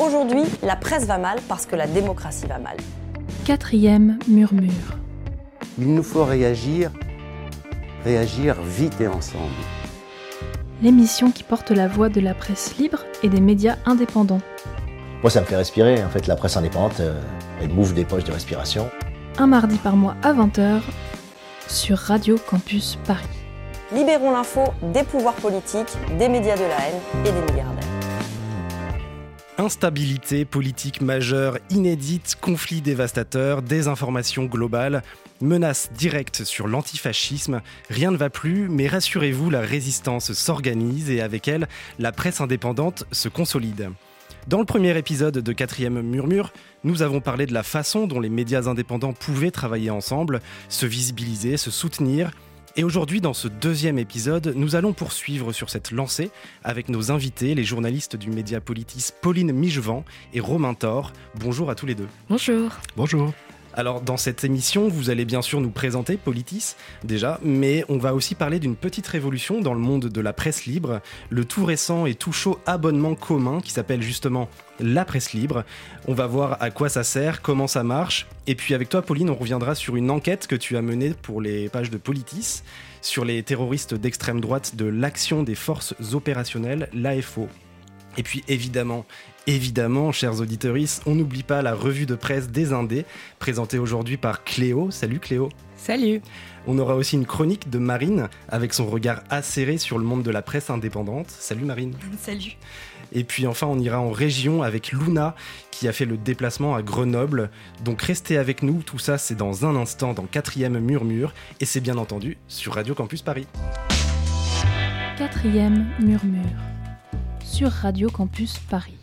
Aujourd'hui, la presse va mal parce que la démocratie va mal. Quatrième murmure. Il nous faut réagir vite et ensemble. L'émission qui porte la voix de la presse libre et des médias indépendants. Moi, ça me fait respirer. En fait, la presse indépendante, elle m'ouvre des poches de respiration. Un mardi par mois à 20h sur Radio Campus Paris. Libérons l'info des pouvoirs politiques, des médias de la haine et des milliardaires. Instabilité politique majeure, inédite, conflits dévastateurs, désinformation globale, menaces directes sur l'antifascisme. Rien ne va plus, mais rassurez-vous, la résistance s'organise et avec elle, la presse indépendante se consolide. Dans le premier épisode de Quatrième Murmure, nous avons parlé de la façon dont les médias indépendants pouvaient travailler ensemble, se visibiliser, se soutenir. Et aujourd'hui, dans ce deuxième épisode, nous allons poursuivre sur cette lancée avec nos invités, les journalistes du média Politis Pauline Michevant et Romain Thor. Bonjour à tous les deux. Bonjour. Bonjour. Alors, dans cette émission, vous allez bien sûr nous présenter Politis, déjà, mais on va aussi parler d'une petite révolution dans le monde de la presse libre, le tout récent et tout chaud abonnement commun qui s'appelle justement la presse libre. On va voir à quoi ça sert, comment ça marche, et puis avec toi, Pauline, on reviendra sur une enquête que tu as menée pour les pages de Politis sur les terroristes d'extrême droite de l'Action des Forces Opérationnelles, l'AFO. Et puis évidemment, chers auditeurs, on n'oublie pas la revue de presse des Indés, présentée aujourd'hui par Cléo. Salut Cléo. Salut. On aura aussi une chronique de Marine, avec son regard acéré sur le monde de la presse indépendante. Salut Marine. Salut. Et puis enfin, on ira en région avec Luna, qui a fait le déplacement à Grenoble. Donc restez avec nous, tout ça c'est dans un instant, dans Quatrième Murmure, et c'est bien entendu sur Radio Campus Paris. Quatrième Murmure sur Radio Campus Paris.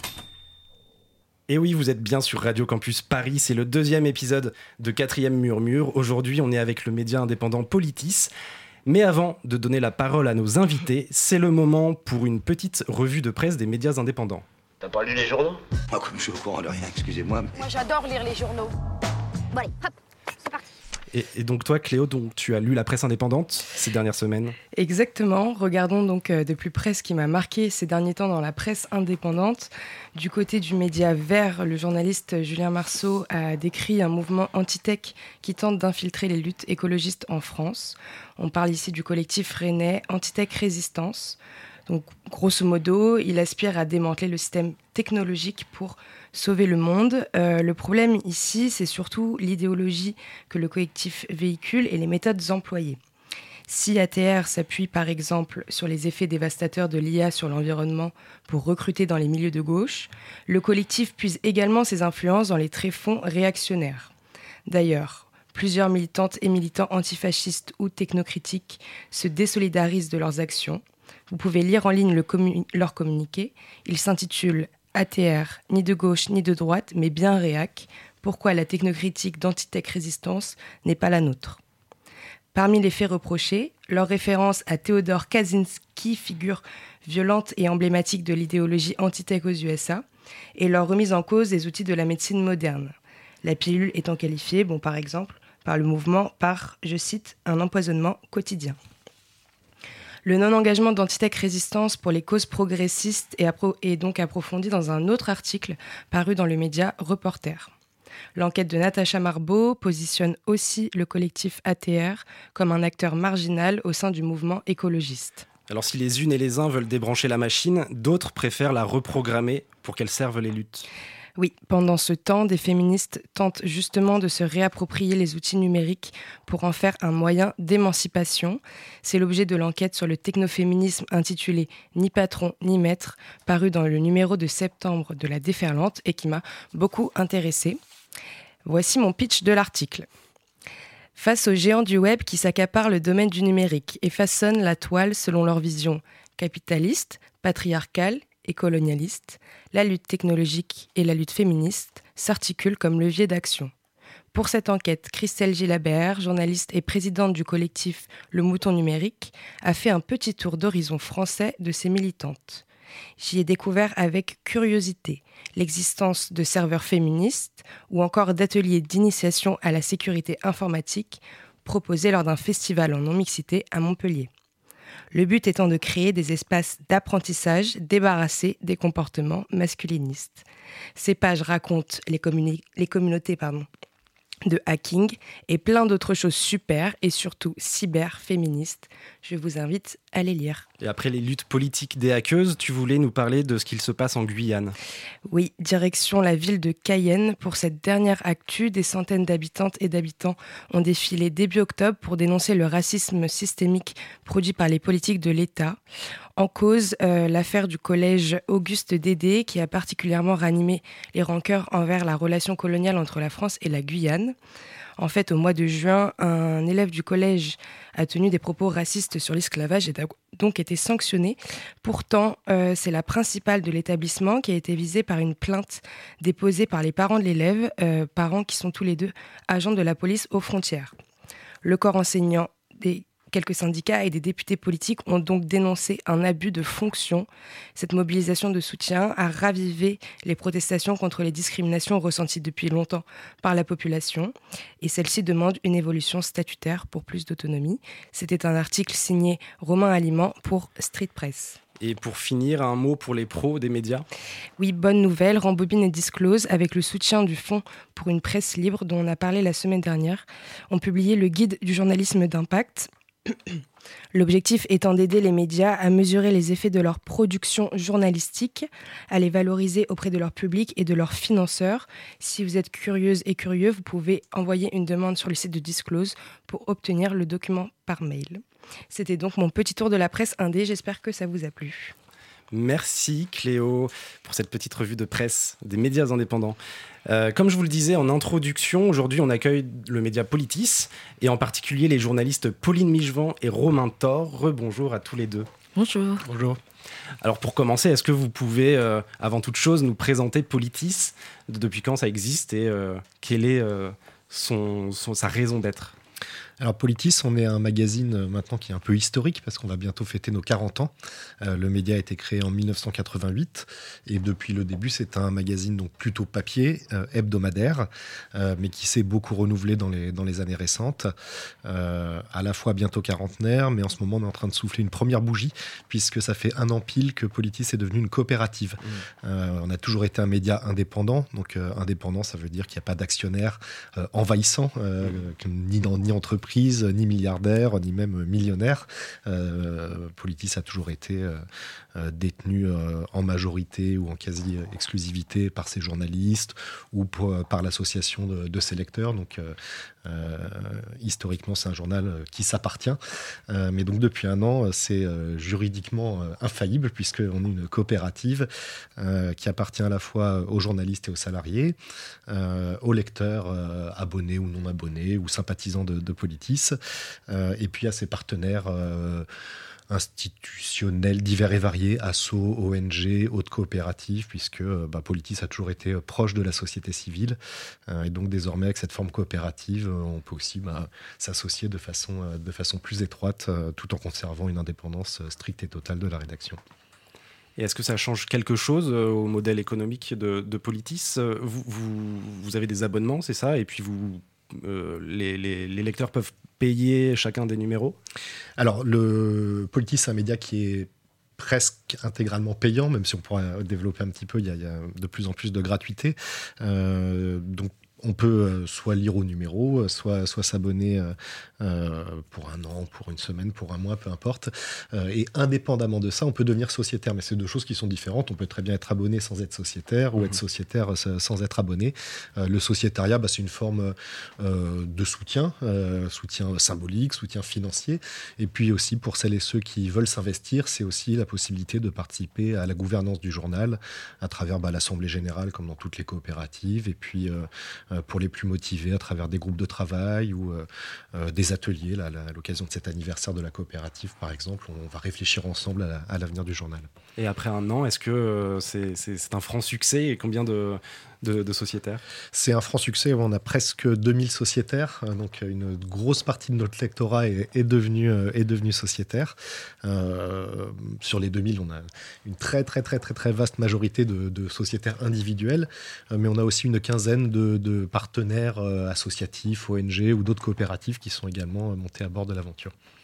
Et oui, vous êtes bien sur Radio Campus Paris, c'est le deuxième épisode de Quatrième Murmure. Aujourd'hui, on est avec le média indépendant Politis. Mais avant de donner la parole à nos invités, c'est le moment pour une petite revue de presse des médias indépendants. T'as pas lu les journaux ? Moi, comme je suis au courant de rien, excusez-moi. Mais... Moi, j'adore lire les journaux. Bon, allez, hop, c'est parti. Et donc toi, Cléo, donc, tu as lu la presse indépendante ces dernières semaines ? Exactement. Regardons donc de plus près ce qui m'a marqué ces derniers temps dans la presse indépendante. Du côté du média Vert, le journaliste Julien Marceau a décrit un mouvement anti-tech qui tente d'infiltrer les luttes écologistes en France. On parle ici du collectif rennais Anti-Tech Résistance. Donc, grosso modo, il aspire à démanteler le système technologique pour sauver le monde. Le problème ici, c'est surtout l'idéologie que le collectif véhicule et les méthodes employées. Si ATR s'appuie par exemple sur les effets dévastateurs de l'IA sur l'environnement pour recruter dans les milieux de gauche, le collectif puise également ses influences dans les tréfonds réactionnaires. D'ailleurs, plusieurs militantes et militants antifascistes ou technocritiques se désolidarisent de leurs actions. Vous pouvez lire en ligne leur communiqué. Il s'intitule « ATR, ni de gauche ni de droite, mais bien réac. Pourquoi la technocritique d'Anti-Tech Résistance n'est pas la nôtre ?» Parmi les faits reprochés, leur référence à Theodore Kaczynski, figure violente et emblématique de l'idéologie anti-tech aux USA, et leur remise en cause des outils de la médecine moderne. La pilule étant qualifiée, par exemple, par le mouvement par, je cite, un empoisonnement quotidien. Le non-engagement d'Anti-Tech Résistance pour les causes progressistes est donc approfondi dans un autre article paru dans le média Reporter. L'enquête de Natacha Marbeau positionne aussi le collectif ATR comme un acteur marginal au sein du mouvement écologiste. Alors si les unes et les uns veulent débrancher la machine, d'autres préfèrent la reprogrammer pour qu'elle serve les luttes. Oui, pendant ce temps, des féministes tentent justement de se réapproprier les outils numériques pour en faire un moyen d'émancipation. C'est l'objet de l'enquête sur le technoféminisme intitulée « Ni patron, ni maître », paru dans le numéro de septembre de La Déferlante et qui m'a beaucoup intéressée. Voici mon pitch de l'article. Face aux géants du web qui s'accaparent le domaine du numérique et façonnent la toile selon leur vision capitaliste, patriarcale et colonialiste, la lutte technologique et la lutte féministe s'articulent comme levier d'action. Pour cette enquête, Christelle Gilabert, journaliste et présidente du collectif Le Mouton Numérique, a fait un petit tour d'horizon français de ses militantes. J'y ai découvert avec curiosité l'existence de serveurs féministes ou encore d'ateliers d'initiation à la sécurité informatique proposés lors d'un festival en non-mixité à Montpellier. Le but étant de créer des espaces d'apprentissage débarrassés des comportements masculinistes. Ces pages racontent les communautés de hacking et plein d'autres choses super et surtout cyber-féministes. Je vous invite à les lire. Et après les luttes politiques des hackeuses, tu voulais nous parler de ce qu'il se passe en Guyane. Oui, direction la ville de Cayenne. Pour cette dernière actu, des centaines d'habitantes et d'habitants ont défilé début octobre pour dénoncer le racisme systémique produit par les politiques de l'État. En cause, l'affaire du collège Auguste Dédé, qui a particulièrement ranimé les rancœurs envers la relation coloniale entre la France et la Guyane. En fait, au mois de juin, un élève du collège a tenu des propos racistes sur l'esclavage et a donc été sanctionné. Pourtant, c'est la principale de l'établissement qui a été visée par une plainte déposée par les parents de l'élève, parents qui sont tous les deux agents de la police aux frontières. Le corps enseignant, quelques syndicats et des députés politiques ont donc dénoncé un abus de fonction. Cette mobilisation de soutien a ravivé les protestations contre les discriminations ressenties depuis longtemps par la population. Et celle-ci demande une évolution statutaire pour plus d'autonomie. C'était un article signé Romain Aliment pour Street Press. Et pour finir, un mot pour les pros des médias. Oui, bonne nouvelle, Rambobine et Disclose, avec le soutien du Fonds pour une presse libre dont on a parlé la semaine dernière, ont publié le guide du journalisme d'impact. L'objectif étant d'aider les médias à mesurer les effets de leur production journalistique, à les valoriser auprès de leur public et de leurs financeurs. Si vous êtes curieuse et curieux, vous pouvez envoyer une demande sur le site de Disclose pour obtenir le document par mail. C'était donc mon petit tour de la presse indé, j'espère que ça vous a plu. Merci Cléo pour cette petite revue de presse des médias indépendants. Comme je vous le disais en introduction, aujourd'hui on accueille le média Politis et en particulier les journalistes Pauline Michevant et Romain Thor. Rebonjour à tous les deux. Bonjour. Bonjour. Alors pour commencer, est-ce que vous pouvez avant toute chose nous présenter Politis, depuis quand ça existe et quelle est sa raison d'être ? Alors Politis, on est un magazine maintenant qui est un peu historique parce qu'on va bientôt fêter nos 40 ans. Le média a été créé en 1988 et depuis le début, c'est un magazine donc plutôt papier, hebdomadaire, mais qui s'est beaucoup renouvelé dans les années récentes. À la fois bientôt quarantenaire, mais en ce moment, on est en train de souffler une première bougie puisque ça fait 1 an pile que Politis est devenu une coopérative. On a toujours été un média indépendant. Donc indépendant, ça veut dire qu'il n'y a pas d'actionnaire envahissant, ni entreprise, ni milliardaire, ni même millionnaire. Politis a toujours été détenu en majorité ou en quasi-exclusivité par ses journalistes ou par l'association de ses lecteurs. Donc, historiquement, c'est un journal qui s'appartient. Mais donc, depuis 1 an, c'est juridiquement infaillible puisqu'on est une coopérative qui appartient à la fois aux journalistes et aux salariés, aux lecteurs abonnés ou non abonnés ou sympathisants de Politis, et puis à ses partenaires institutionnels divers et variés, assos, ONG, autres coopératives, puisque Politis a toujours été proche de la société civile. Et donc désormais, avec cette forme coopérative, on peut aussi s'associer de façon plus étroite, tout en conservant une indépendance stricte et totale de la rédaction. Et est-ce que ça change quelque chose au modèle économique de Politis ? Vous avez des abonnements, c'est ça ? Et puis les lecteurs peuvent payer chacun des numéros ? Alors, le Politis, c'est un média qui est presque intégralement payant, même si on pourrait développer un petit peu, il y a de plus en plus de gratuité. Donc, on peut soit lire au numéro, soit s'abonner pour 1 an, pour 1 semaine, pour 1 mois, peu importe. Et indépendamment de ça, on peut devenir sociétaire. Mais c'est 2 choses qui sont différentes. On peut très bien être abonné sans être sociétaire ou être sociétaire sans être abonné. Le sociétariat, c'est une forme de soutien symbolique, soutien financier. Et puis aussi, pour celles et ceux qui veulent s'investir, c'est aussi la possibilité de participer à la gouvernance du journal à travers l'Assemblée générale, comme dans toutes les coopératives. Et puis pour les plus motivés à travers des groupes de travail ou des ateliers. Là, à l'occasion de cet anniversaire de la coopérative, par exemple, on va réfléchir ensemble à l'avenir du journal. Et après 1 an, est-ce que c'est un franc succès et combien de sociétaires ? C'est un franc succès, on a presque 2000 sociétaires, donc une grosse partie de notre lectorat est devenue sociétaire. Sur les 2000, on a une très très très très très vaste majorité de sociétaires individuels, mais on a aussi une quinzaine de partenaires associatifs, ONG ou d'autres coopératives qui sont également montés à bord de l'aventure.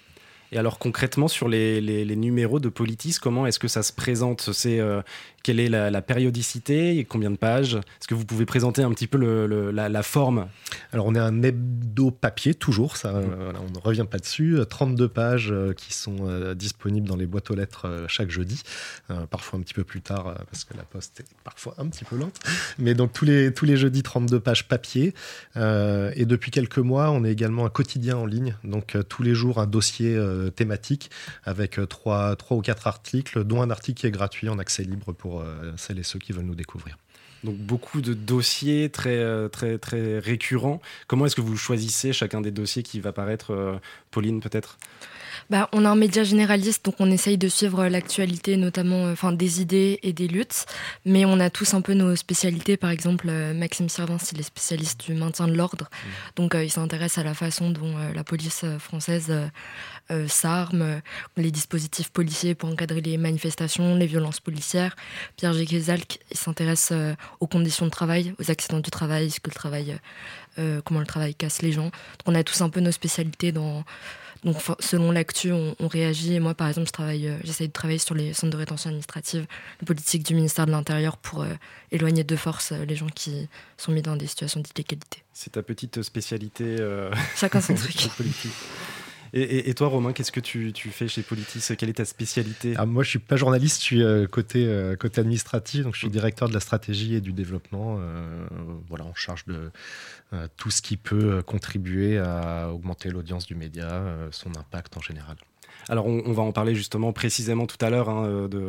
Et alors concrètement, sur les numéros de Politis, comment est-ce que ça se présente ? Quelle est la périodicité et combien de pages ? Est-ce que vous pouvez présenter un petit peu la forme ? Alors on est un hebdo papier, toujours, ça, voilà, on ne revient pas dessus. 32 pages qui sont disponibles dans les boîtes aux lettres chaque jeudi, parfois un petit peu plus tard parce que la poste est parfois un petit peu lente. Mais donc tous les jeudis, 32 pages papier. Et depuis quelques mois, on est également un quotidien en ligne, donc tous les jours un dossier thématique avec 3 ou 4 articles, dont un article qui est gratuit en accès libre pour celles et ceux qui veulent nous découvrir. Donc beaucoup de dossiers très, très, très récurrents. Comment est-ce que vous choisissez chacun des dossiers qui va paraître, Pauline, peut-être ? On a un média généraliste, donc on essaye de suivre l'actualité, notamment des idées et des luttes. Mais on a tous un peu nos spécialités. Par exemple, Maxime Servin, il est spécialiste du maintien de l'ordre. Donc il s'intéresse à la façon dont la police française s'arme, les dispositifs policiers pour encadrer les manifestations, les violences policières. Pierre Géquezalc, il s'intéresse aux conditions de travail, aux accidents du travail, comment le travail casse les gens. Donc on a tous un peu nos spécialités Donc, selon l'actu, on réagit. Et moi, par exemple, j'essaye de travailler sur les centres de rétention administrative, les politiques du ministère de l'Intérieur pour éloigner de force les gens qui sont mis dans des situations d'illégalité. C'est ta petite spécialité. Chacun son truc. Et toi, Romain, qu'est-ce que tu fais chez Politis ? Quelle est ta spécialité ? Moi, je ne suis pas journaliste, je suis côté administratif, donc je suis directeur de la stratégie et du développement, en charge de tout ce qui peut contribuer à augmenter l'audience du média, son impact en général. Alors on va en parler justement précisément tout à l'heure,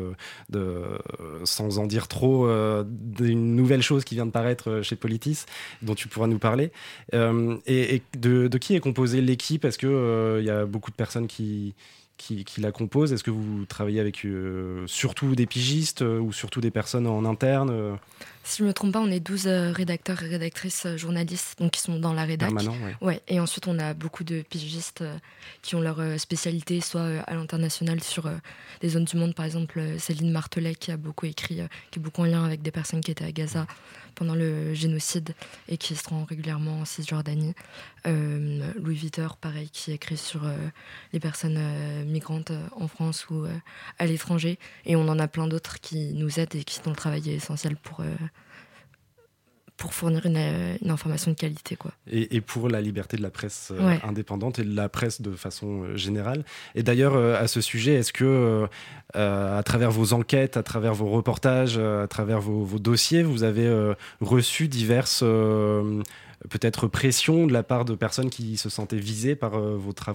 sans en dire trop, d'une nouvelle chose qui vient de paraître chez Politis, dont tu pourras nous parler. Et de qui est composée l'équipe ? Est-ce qu'il y a beaucoup de personnes qui la composent ? Est-ce que vous travaillez avec surtout des pigistes ou surtout des personnes en interne ? Si je ne me trompe pas, on est 12 rédacteurs et rédactrices journalistes donc qui sont dans la rédac. Permanent, ouais. Et ensuite, on a beaucoup de pigistes qui ont leur spécialité, soit à l'international sur des zones du monde. Par exemple, Céline Martelet, qui a beaucoup écrit, qui est beaucoup en lien avec des personnes qui étaient à Gaza pendant le génocide et qui se rend régulièrement en Cisjordanie. Louis Viter, pareil, qui écrit sur les personnes migrantes en France ou à l'étranger. Et on en a plein d'autres qui nous aident et dont le travail est essentiel pour fournir une information de qualité, quoi. Et pour la liberté de la presse indépendante et de la presse de façon générale. Et d'ailleurs, à ce sujet, est-ce que, à travers vos enquêtes, à travers vos reportages, à travers vos dossiers, vous avez reçu diverses peut-être pressions de la part de personnes qui se sentaient visées par vos travaux ?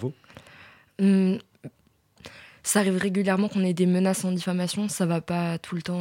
Ça arrive régulièrement qu'on ait des menaces en diffamation. Ça va pas tout le temps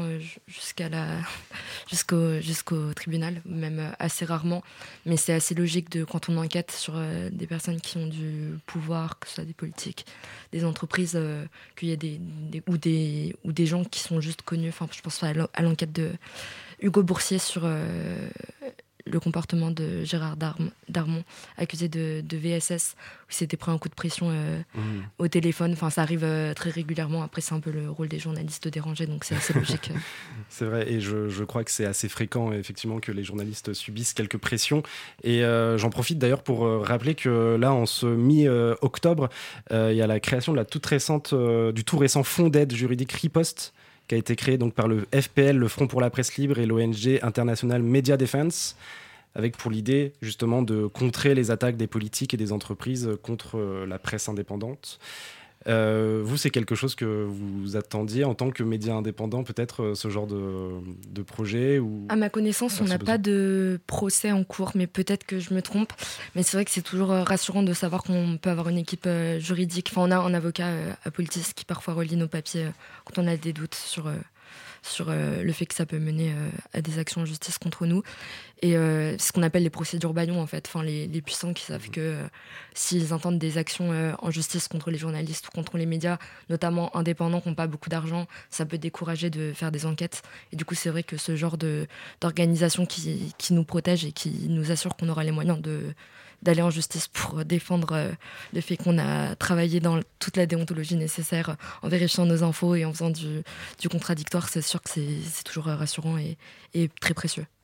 jusqu'au tribunal, même assez rarement. Mais c'est assez logique quand on enquête sur des personnes qui ont du pouvoir, que ce soit des politiques, des entreprises, qu'il y a des gens qui sont juste connus. Enfin, je pense à l'enquête de Hugo Boursier sur le comportement de Gérard Darmon, accusé de VSS, où il s'était pris un coup de pression au téléphone. Enfin, ça arrive très régulièrement. Après, c'est un peu le rôle des journalistes de déranger, donc c'est assez logique. C'est vrai, et je crois que c'est assez fréquent, effectivement, que les journalistes subissent quelques pressions. Et j'en profite d'ailleurs pour rappeler que là, en ce mi-octobre, il y a la création de du tout récent fonds d'aide juridique Riposte, qui a été créé donc par le FPL, le Front pour la presse libre, et l'ONG International Media Defense, avec pour l'idée justement de contrer les attaques des politiques et des entreprises contre la presse indépendante. Vous, c'est quelque chose que vous attendiez en tant que média indépendant, peut-être, ce genre de projet ou... À ma connaissance, on n'a pas de procès en cours, mais peut-être que je me trompe. Mais c'est vrai que c'est toujours rassurant de savoir qu'on peut avoir une équipe juridique. Enfin, on a un avocat à Politis qui parfois relit nos papiers quand on a des doutes sur le fait que ça peut mener à des actions en justice contre nous. Et c'est ce qu'on appelle les procédures bâillons, en fait. Enfin, les puissants qui savent que s'ils intentent des actions en justice contre les journalistes ou contre les médias, notamment indépendants qui n'ont pas beaucoup d'argent, ça peut décourager de faire des enquêtes. Et du coup, c'est vrai que ce genre d'organisation qui nous protège et qui nous assure qu'on aura les moyens d'aller en justice pour défendre le fait qu'on a travaillé dans toute la déontologie nécessaire en vérifiant nos infos et en faisant du contradictoire, c'est sûr que c'est toujours rassurant et très précieux.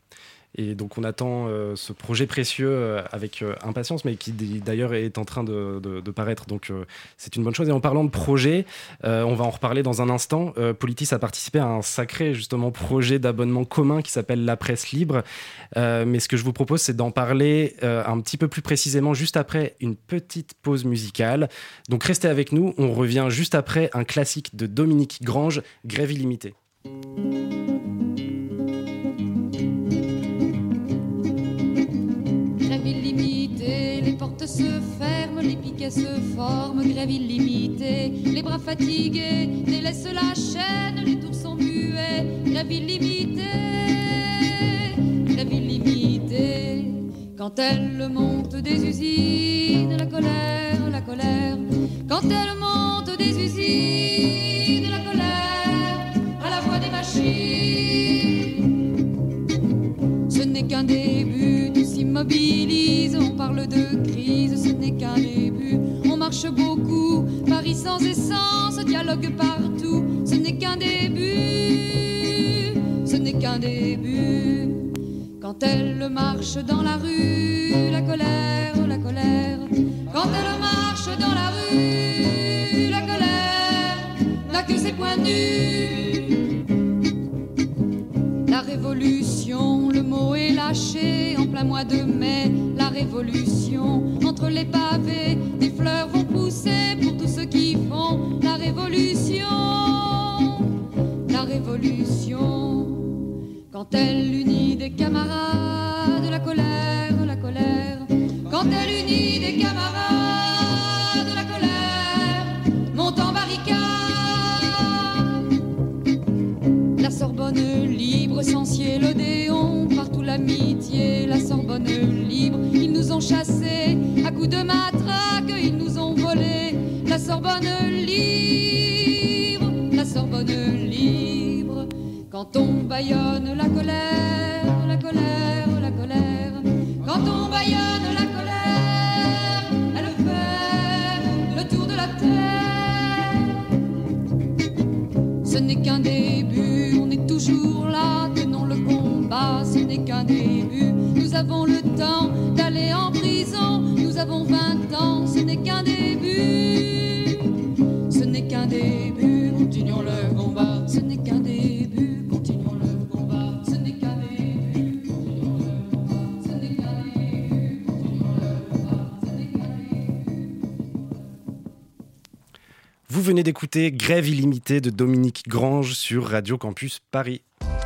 Et donc on attend ce projet précieux avec impatience, mais qui d'ailleurs est en train de paraître. Donc c'est une bonne chose. Et en parlant de projet, on va en reparler dans un instant. Politis a participé à un sacré justement projet d'abonnement commun qui s'appelle La Presse Libre. Mais ce que je vous propose, c'est d'en parler un petit peu plus précisément juste après une petite pause musicale. Donc restez avec nous. On revient juste après un classique de Dominique Grange, Grève illimitée. Grève illimitée, les portes se ferment, les piquets se forment. Grève illimitée, les bras fatigués délaissent la chaîne, les tours sont muets. Grève illimitée, grève illimitée. Quand elle monte des usines, la colère, la colère. Quand elle monte des usines, la colère, à la voix des machines. Ce n'est qu'un début, tout s'immobilise, on parle de crise, ce n'est qu'un début. On marche beaucoup, Paris sans essence, dialogue partout, ce n'est qu'un début, ce n'est qu'un début. Quand elle marche dans la rue, la colère, la colère. Quand elle marche dans la rue, la colère n'a que ses points nus. La révolution, le mot est lâché en plein mois de mai. La révolution, entre les pavés, des fleurs vont pousser pour tous ceux qui font la révolution. La révolution. Quand elle unit des camarades, la colère, la colère. Quand elle unit des camarades, la colère monte en barricade. La Sorbonne libre, Censier, l'Odéon, partout l'amitié. La Sorbonne libre, ils nous ont chassés à coups de matraque, ils nous ont volés. La Sorbonne libre, la Sorbonne libre. Quand on bâillonne la colère, la colère, la colère. Quand on bâillonne la colère, elle fait le tour de la terre. Ce n'est qu'un début, on est toujours là, tenons le combat, ce n'est qu'un début. Nous avons le temps d'aller en prison, nous avons 20 ans, ce n'est qu'un début. Ce n'est qu'un début, continuons le combat, ce n'est qu'un début. Vous venez d'écouter Grève illimitée de Dominique Grange sur Radio Campus Paris.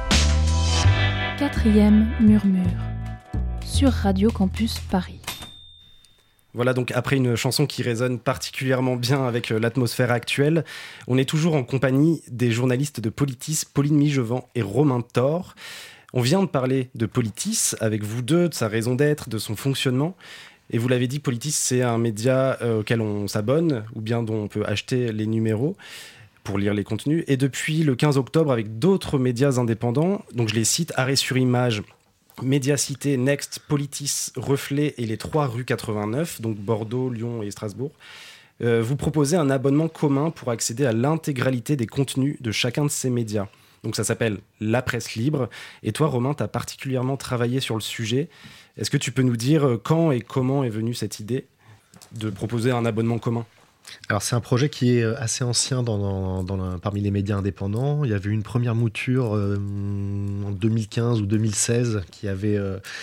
4e murmure sur Radio Campus Paris. Voilà, donc après une chanson qui résonne particulièrement bien avec l'atmosphère actuelle, on est toujours en compagnie des journalistes de Politis, Pauline Migevant et Romain Thor. On vient de parler de Politis avec vous deux, de sa raison d'être, de son fonctionnement. Et vous l'avez dit, Politis, c'est un média auquel on s'abonne, ou bien dont on peut acheter les numéros pour lire les contenus. Et depuis le 15 octobre, avec d'autres médias indépendants, donc je les cite, Arrêt sur Image, Médiacité, Next, Politis, Reflet et les 3 rues 89, donc Bordeaux, Lyon et Strasbourg, vous proposez un abonnement commun pour accéder à l'intégralité des contenus de chacun de ces médias. Donc ça s'appelle La Presse Libre. Et toi, Romain, tu as particulièrement travaillé sur le sujet. Est-ce que tu peux nous dire quand et comment est venue cette idée de proposer un abonnement commun ? Alors c'est un projet qui est assez ancien parmi les médias indépendants. Il y avait une première mouture en 2015 ou 2016 qui avait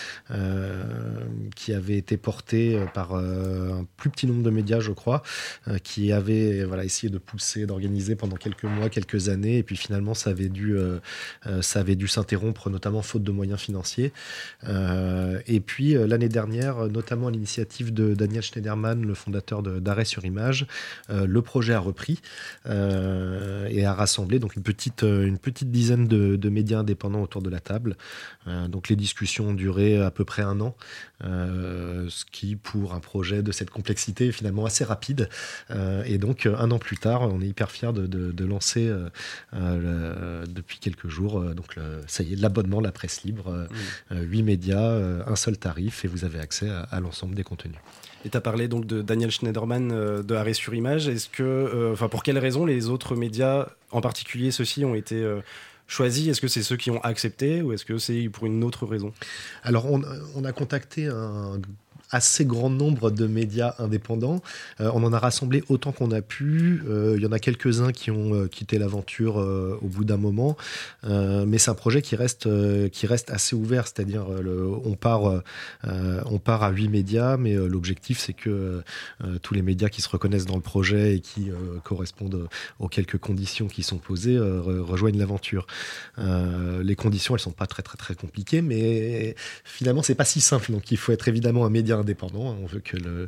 été portée par un plus petit nombre de médias, je crois, qui avait essayé de pousser, d'organiser pendant quelques mois, quelques années, et puis finalement ça avait dû s'interrompre, notamment faute de moyens financiers. Et puis l'année dernière, notamment à l'initiative de Daniel Schneiderman, le fondateur d'Arrêt sur Image, le projet a repris et a rassemblé donc une petite dizaine de médias indépendants autour de la table. Donc les discussions ont duré à peu près 1 an, ce qui pour un projet de cette complexité est finalement assez rapide. Et donc 1 an plus tard, on est hyper fiers de lancer depuis quelques jours ça y est, l'abonnement La Presse Libre, 8 médias, un seul tarif, et vous avez accès à l'ensemble des contenus. Et tu as parlé donc de Daniel Schneiderman de Arrêt sur Image. Est-ce que, pour quelles raisons les autres médias, en particulier ceux-ci, ont été choisi? Est-ce que c'est ceux qui ont accepté ou est-ce que c'est pour une autre raison? Alors, on a contacté un assez grand nombre de médias indépendants. On en a rassemblé autant qu'on a pu. Il y en a quelques-uns qui ont quitté l'aventure au bout d'un moment. Mais c'est un projet qui reste assez ouvert. C'est-à-dire, on part à 8 médias, mais l'objectif, c'est que tous les médias qui se reconnaissent dans le projet et qui correspondent aux quelques conditions qui sont posées rejoignent l'aventure. Les conditions, elles sont pas très, très, très compliquées, mais finalement, c'est pas si simple. Donc, il faut être évidemment un média indépendant. On veut que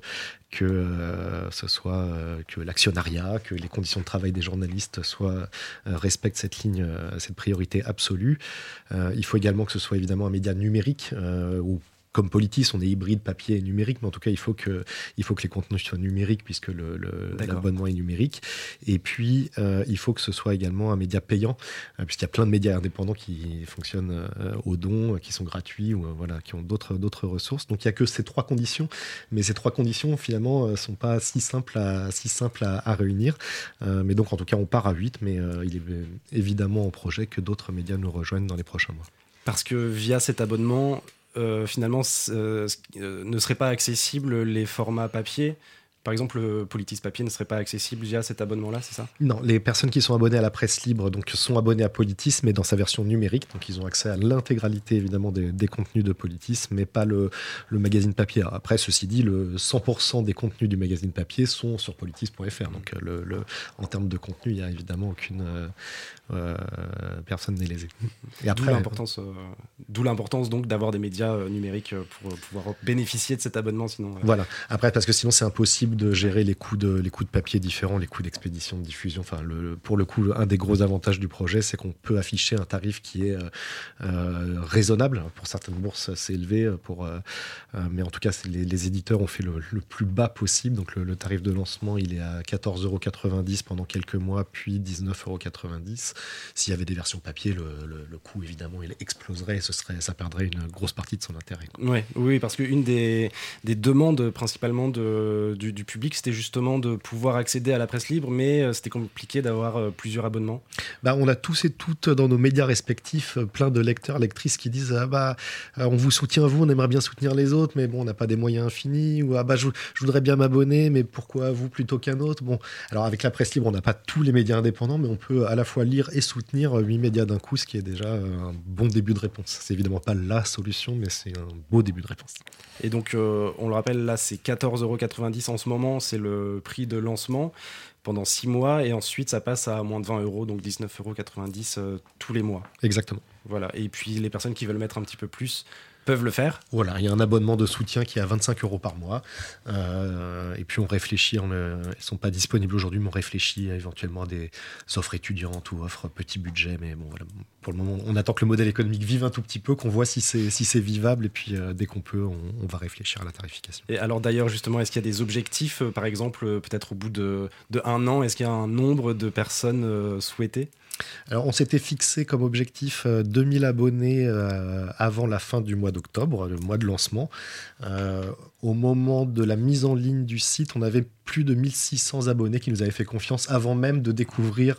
ce soit que l'actionnariat, que les conditions de travail des journalistes respectent cette ligne, cette priorité absolue. Il faut également que ce soit évidemment un média numérique où, comme Politis, on est hybride papier et numérique, mais en tout cas, il faut que les contenus soient numériques puisque l'abonnement est numérique. Et puis, il faut que ce soit également un média payant, puisqu'il y a plein de médias indépendants qui fonctionnent au don, qui sont gratuits ou qui ont d'autres ressources. Donc, il n'y a que ces 3 conditions, mais ces 3 conditions, finalement, ne sont pas si simples à réunir. Mais donc, en tout cas, on part à 8, mais il est évidemment en projet que d'autres médias nous rejoignent dans les prochains mois. Parce que via cet abonnement, finalement, ne seraient pas accessibles les formats papier. Par exemple, le Politis papier ne serait pas accessible via cet abonnement-là, c'est ça? Non, les personnes qui sont abonnées à la presse libre sont abonnées à Politis, mais dans sa version numérique. Donc, ils ont accès à l'intégralité, évidemment, des contenus de Politis, mais pas le magazine papier. Après, ceci dit, 100% des contenus du magazine papier sont sur politis.fr. Donc, en termes de contenu, il n'y a évidemment aucune... personne n'est lésée. Et après, d'où l'importance donc d'avoir des médias numériques pour pouvoir bénéficier de cet abonnement. Sinon, Voilà. Après, parce que sinon, c'est impossible de gérer les coûts de papier différents, les coûts d'expédition, de diffusion. Enfin, pour le coup, un des gros avantages du projet, c'est qu'on peut afficher un tarif qui est raisonnable. Pour certaines bourses, c'est élevé. Mais en tout cas, les éditeurs ont fait le plus bas possible. Donc, le tarif de lancement, il est à 14,90 € pendant quelques mois, puis 19,90 €. S'il y avait des versions papier, le coût, évidemment, il exploserait et ça perdrait une grosse partie de son intérêt. Oui, parce qu'une des demandes principalement du public, c'était justement de pouvoir accéder à la presse libre, mais c'était compliqué d'avoir plusieurs abonnements. On a tous et toutes dans nos médias respectifs plein de lecteurs, lectrices qui disent on vous soutient vous, on aimerait bien soutenir les autres, mais bon, on n'a pas des moyens infinis, ou je voudrais bien m'abonner, mais pourquoi vous plutôt qu'un autre? Bon, alors avec la presse libre, on n'a pas tous les médias indépendants, mais on peut à la fois lire et soutenir 8 médias d'un coup, ce qui est déjà un bon début de réponse. C'est évidemment pas la solution, mais c'est un beau début de réponse. Et donc, on le rappelle, là, c'est 14,90 € en ce moment, c'est le prix de lancement pendant 6 mois, et ensuite ça passe à moins de 20 €, donc 19,90 € tous les mois. Exactement. Voilà. Et puis les personnes qui veulent mettre un petit peu plus peuvent le faire. Voilà, il y a un abonnement de soutien qui est à 25 € par mois. Et puis on réfléchit, elles ne sont pas disponibles aujourd'hui, mais on réfléchit éventuellement à des offres étudiantes ou offres petit budget. Mais bon, voilà, pour le moment, on attend que le modèle économique vive un tout petit peu, qu'on voit si c'est vivable. Et puis dès qu'on peut, on va réfléchir à la tarification. Et alors d'ailleurs, justement, est-ce qu'il y a des objectifs, par exemple, peut-être au bout de 1 an, est-ce qu'il y a un nombre de personnes souhaitées ? Alors, on s'était fixé comme objectif 2000 abonnés avant la fin du mois d'octobre, le mois de lancement. Au moment de la mise en ligne du site, on avait plus de 1600 abonnés qui nous avaient fait confiance avant même de découvrir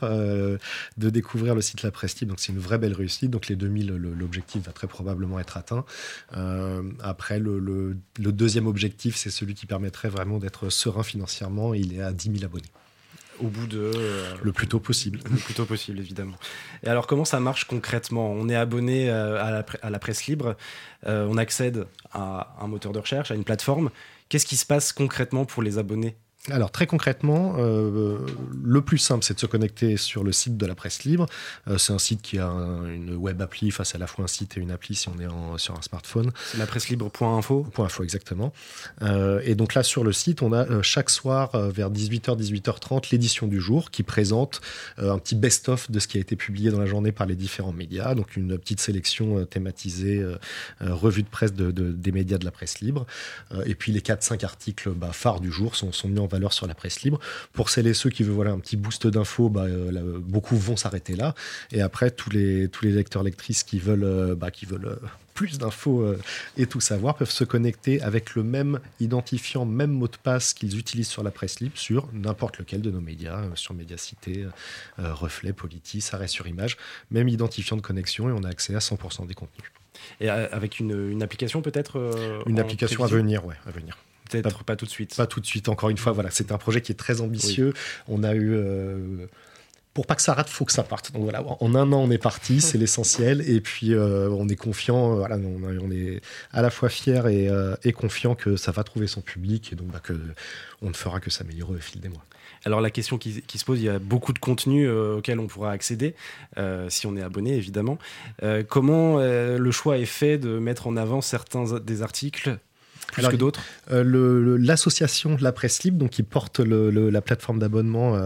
le site La Presse Libre. Donc, c'est une vraie belle réussite. Donc, les 2000, l'objectif va très probablement être atteint. Après, le deuxième objectif, c'est celui qui permettrait vraiment d'être serein financièrement. Il est à 10 000 abonnés. Au bout de... le plus tôt possible. Le plus tôt possible, évidemment. Et alors, comment ça marche concrètement ? On est abonné à la presse libre, on accède à un moteur de recherche, à une plateforme. Qu'est-ce qui se passe concrètement pour les abonnés ? Alors, très concrètement, le plus simple, c'est de se connecter sur le site de la presse libre. C'est un site qui a une web appli, enfin, c'est à la fois un site et une appli si on est sur un smartphone. C'est lapresselibre.info. .info, exactement. Et donc là, sur le site, on a chaque soir, vers 18h, 18h30, l'édition du jour qui présente un petit best-of de ce qui a été publié dans la journée par les différents médias. Donc, une petite sélection thématisée, revue de presse des médias de la presse libre. Et puis, les 4-5 articles phares du jour sont mis en valeur sur la presse libre. Pour celles et ceux qui veulent un petit boost d'infos, beaucoup vont s'arrêter là. Et après, tous les lecteurs, lectrices qui veulent plus d'infos et tout savoir peuvent se connecter avec le même identifiant, même mot de passe qu'ils utilisent sur la presse libre, sur n'importe lequel de nos médias, sur Médiacité, Reflet, Politis, Arrêt sur Image, même identifiant de connexion, et on a accès à 100% des contenus. Et avec une application peut-être Une application à venir, à venir. Peut-être pas tout de suite. Pas tout de suite, encore une fois, voilà, c'est un projet qui est très ambitieux. Oui. On a eu... pour pas que ça rate, faut que ça parte. Donc voilà, en un an, on est parti, c'est l'essentiel. Et puis, on est confiant, on est à la fois fier et confiant que ça va trouver son public, et donc on ne fera que s'améliorer au fil des mois. Alors la question qui se pose, il y a beaucoup de contenus auxquels on pourra accéder, si on est abonné évidemment. Comment le choix est fait de mettre en avant certains des articles plus que d'autres? L'association de la presse libre, donc, qui porte la plateforme d'abonnement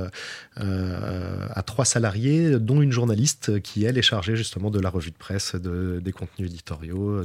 à 3 salariés, dont une journaliste qui, elle, est chargée justement de la revue de presse, des contenus éditoriaux,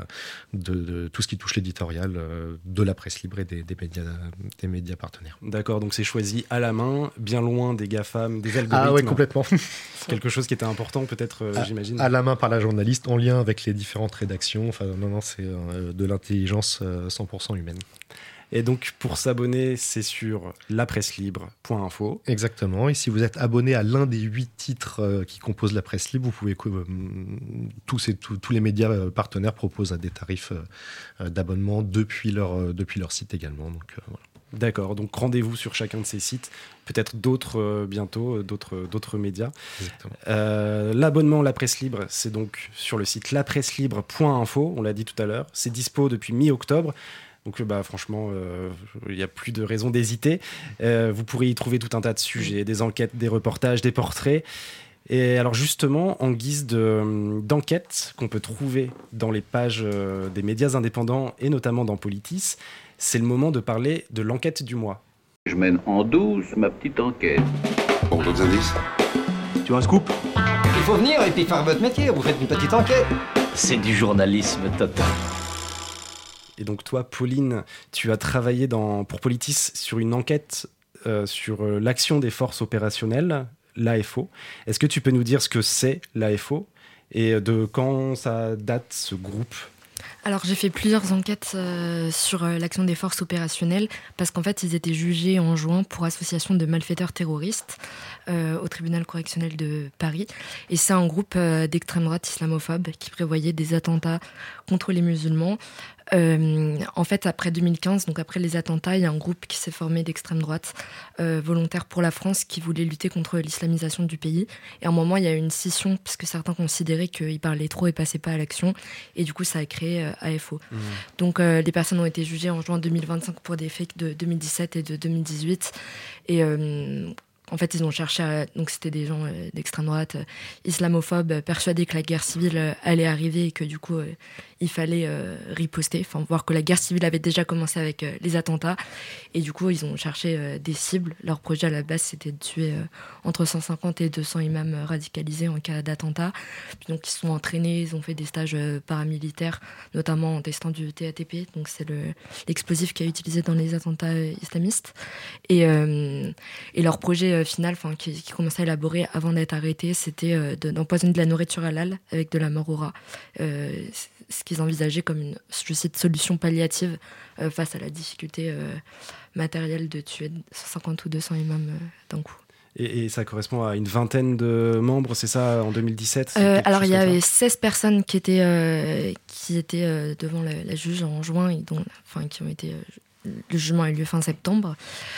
de tout ce qui touche l'éditorial de la presse libre et des médias partenaires. D'accord, donc c'est choisi à la main, bien loin des GAFAM, des algorithmes. Ah oui, complètement. C'est quelque chose qui était important peut-être, j'imagine. À la main par la journaliste, en lien avec les différentes rédactions. Enfin, non, c'est de l'intelligence 100% humaine. Et donc, pour s'abonner, c'est sur lapresselibre.info. Exactement. Et si vous êtes abonné à l'un des 8 titres qui composent la presse libre, vous pouvez tous les médias partenaires proposent des tarifs d'abonnement depuis leur site également. Donc, voilà. D'accord, donc rendez-vous sur chacun de ces sites, peut-être d'autres bientôt, d'autres médias. L'abonnement La Presse Libre, c'est donc sur le site lapresselibre.info, on l'a dit tout à l'heure. C'est dispo depuis mi-octobre. Donc franchement, il n'y a plus de raison d'hésiter. Vous pourrez y trouver tout un tas de sujets, des enquêtes, des reportages, des portraits. Et alors justement, en guise d'enquête qu'on peut trouver dans les pages des médias indépendants et notamment dans Politis, c'est le moment de parler de l'enquête du mois. Je mène en douce ma petite enquête. Bon, d'autres indices? Tu as un scoop? Il faut venir et puis faire votre métier, vous faites une petite enquête. C'est du journalisme total. Et donc toi, Pauline, tu as travaillé pour Politis sur une enquête sur l'action des forces opérationnelles, l'AFO. Est-ce que tu peux nous dire ce que c'est l'AFO et de quand ça date ce groupe ? Alors j'ai fait plusieurs enquêtes sur l'action des forces opérationnelles parce qu'en fait ils étaient jugés en juin pour association de malfaiteurs terroristes au tribunal correctionnel de Paris, et c'est un groupe d'extrême droite islamophobe qui prévoyait des attentats contre les musulmans. En fait, après 2015, donc après les attentats, il y a un groupe qui s'est formé d'extrême droite volontaire pour la France qui voulait lutter contre l'islamisation du pays. Et à un moment, il y a eu une scission puisque certains considéraient qu'ils parlaient trop et passaient pas à l'action. Et du coup, ça a créé AFO. Donc, les personnes ont été jugées en juin 2025 pour des faits de 2017 et de 2018. Et en fait, ils ont cherché donc c'était des gens d'extrême droite, islamophobes, persuadés que la guerre civile allait arriver et que du coup, il fallait riposter, voir que la guerre civile avait déjà commencé avec les attentats. Et du coup, ils ont cherché des cibles. Leur projet à la base, c'était de tuer entre 150 et 200 imams radicalisés en cas d'attentat. Puis donc, ils se sont entraînés, ils ont fait des stages paramilitaires, notamment en testant du TATP. Donc, c'est l'explosif qui est utilisé dans les attentats islamistes. Et leur projet final, qui commençait à élaborer avant d'être arrêté, c'était d'empoisonner de la nourriture halal avec de la mort au rat. Ce qu'ils envisageaient comme une solution palliative face à la difficulté matérielle de tuer 150 ou 200 imams d'un coup. Et ça correspond à une vingtaine de membres, c'est ça, en 2017 Alors, il y avait 16 personnes qui étaient devant la juge en juin, et qui ont été... Le jugement a eu lieu fin septembre.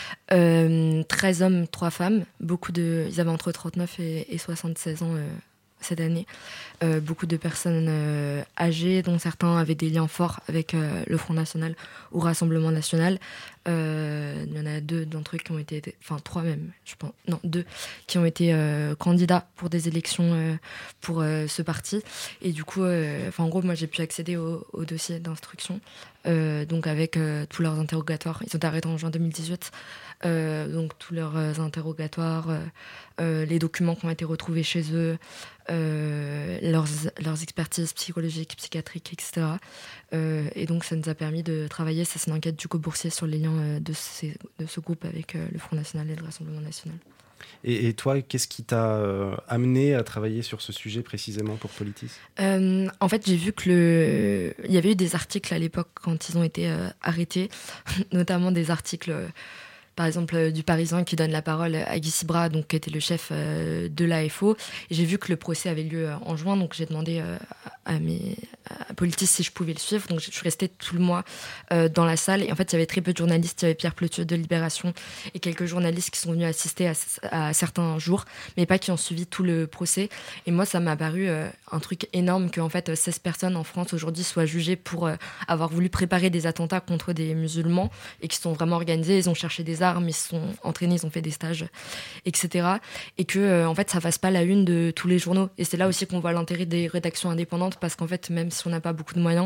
13 hommes, 3 femmes. Ils avaient entre 39 et 76 ans cette année. Beaucoup de personnes âgées, dont certains avaient des liens forts avec le Front National ou Rassemblement National. Il y en a 2 d'entre eux qui ont été... 3 même, je pense. Non, 2 qui ont été candidats pour des élections pour ce parti. Et du coup, en gros, moi, j'ai pu accéder au dossier d'instruction. Donc avec tous leurs interrogatoires. Ils ont été arrêtés en juin 2018. Donc tous leurs interrogatoires, les documents qui ont été retrouvés chez eux, leurs expertises psychologiques, psychiatriques, etc. Et donc ça nous a permis de travailler, ça c'est une enquête du co-boursier sur les liens lien de ce groupe avec le Front National et le Rassemblement National. Et toi, qu'est-ce qui t'a amené à travailler sur ce sujet précisément pour Politis ? En fait, j'ai vu que il y avait eu des articles à l'époque quand ils ont été arrêtés, notamment des articles, par exemple, du Parisien qui donne la parole à Guy Sibra, donc, qui était le chef de l'AFO. Et j'ai vu que le procès avait lieu en juin, donc j'ai demandé à Politis si je pouvais le suivre. Donc je suis restée tout le mois dans la salle. Et en fait, il y avait très peu de journalistes. Il y avait Pierre Pletieux de Libération et quelques journalistes qui sont venus assister à certains jours, mais pas qui ont suivi tout le procès. Et moi, ça m'a paru un truc énorme qu'en fait 16 personnes en France aujourd'hui soient jugées pour avoir voulu préparer des attentats contre des musulmans et qui sont vraiment organisés. Ils ont cherché des armes, ils se sont entraînés, ils ont fait des stages, etc. Et que en fait, ça fasse pas la une de tous les journaux. Et c'est là aussi qu'on voit l'intérêt des rédactions indépendantes, parce qu'en fait, même si on n'a pas beaucoup de moyens,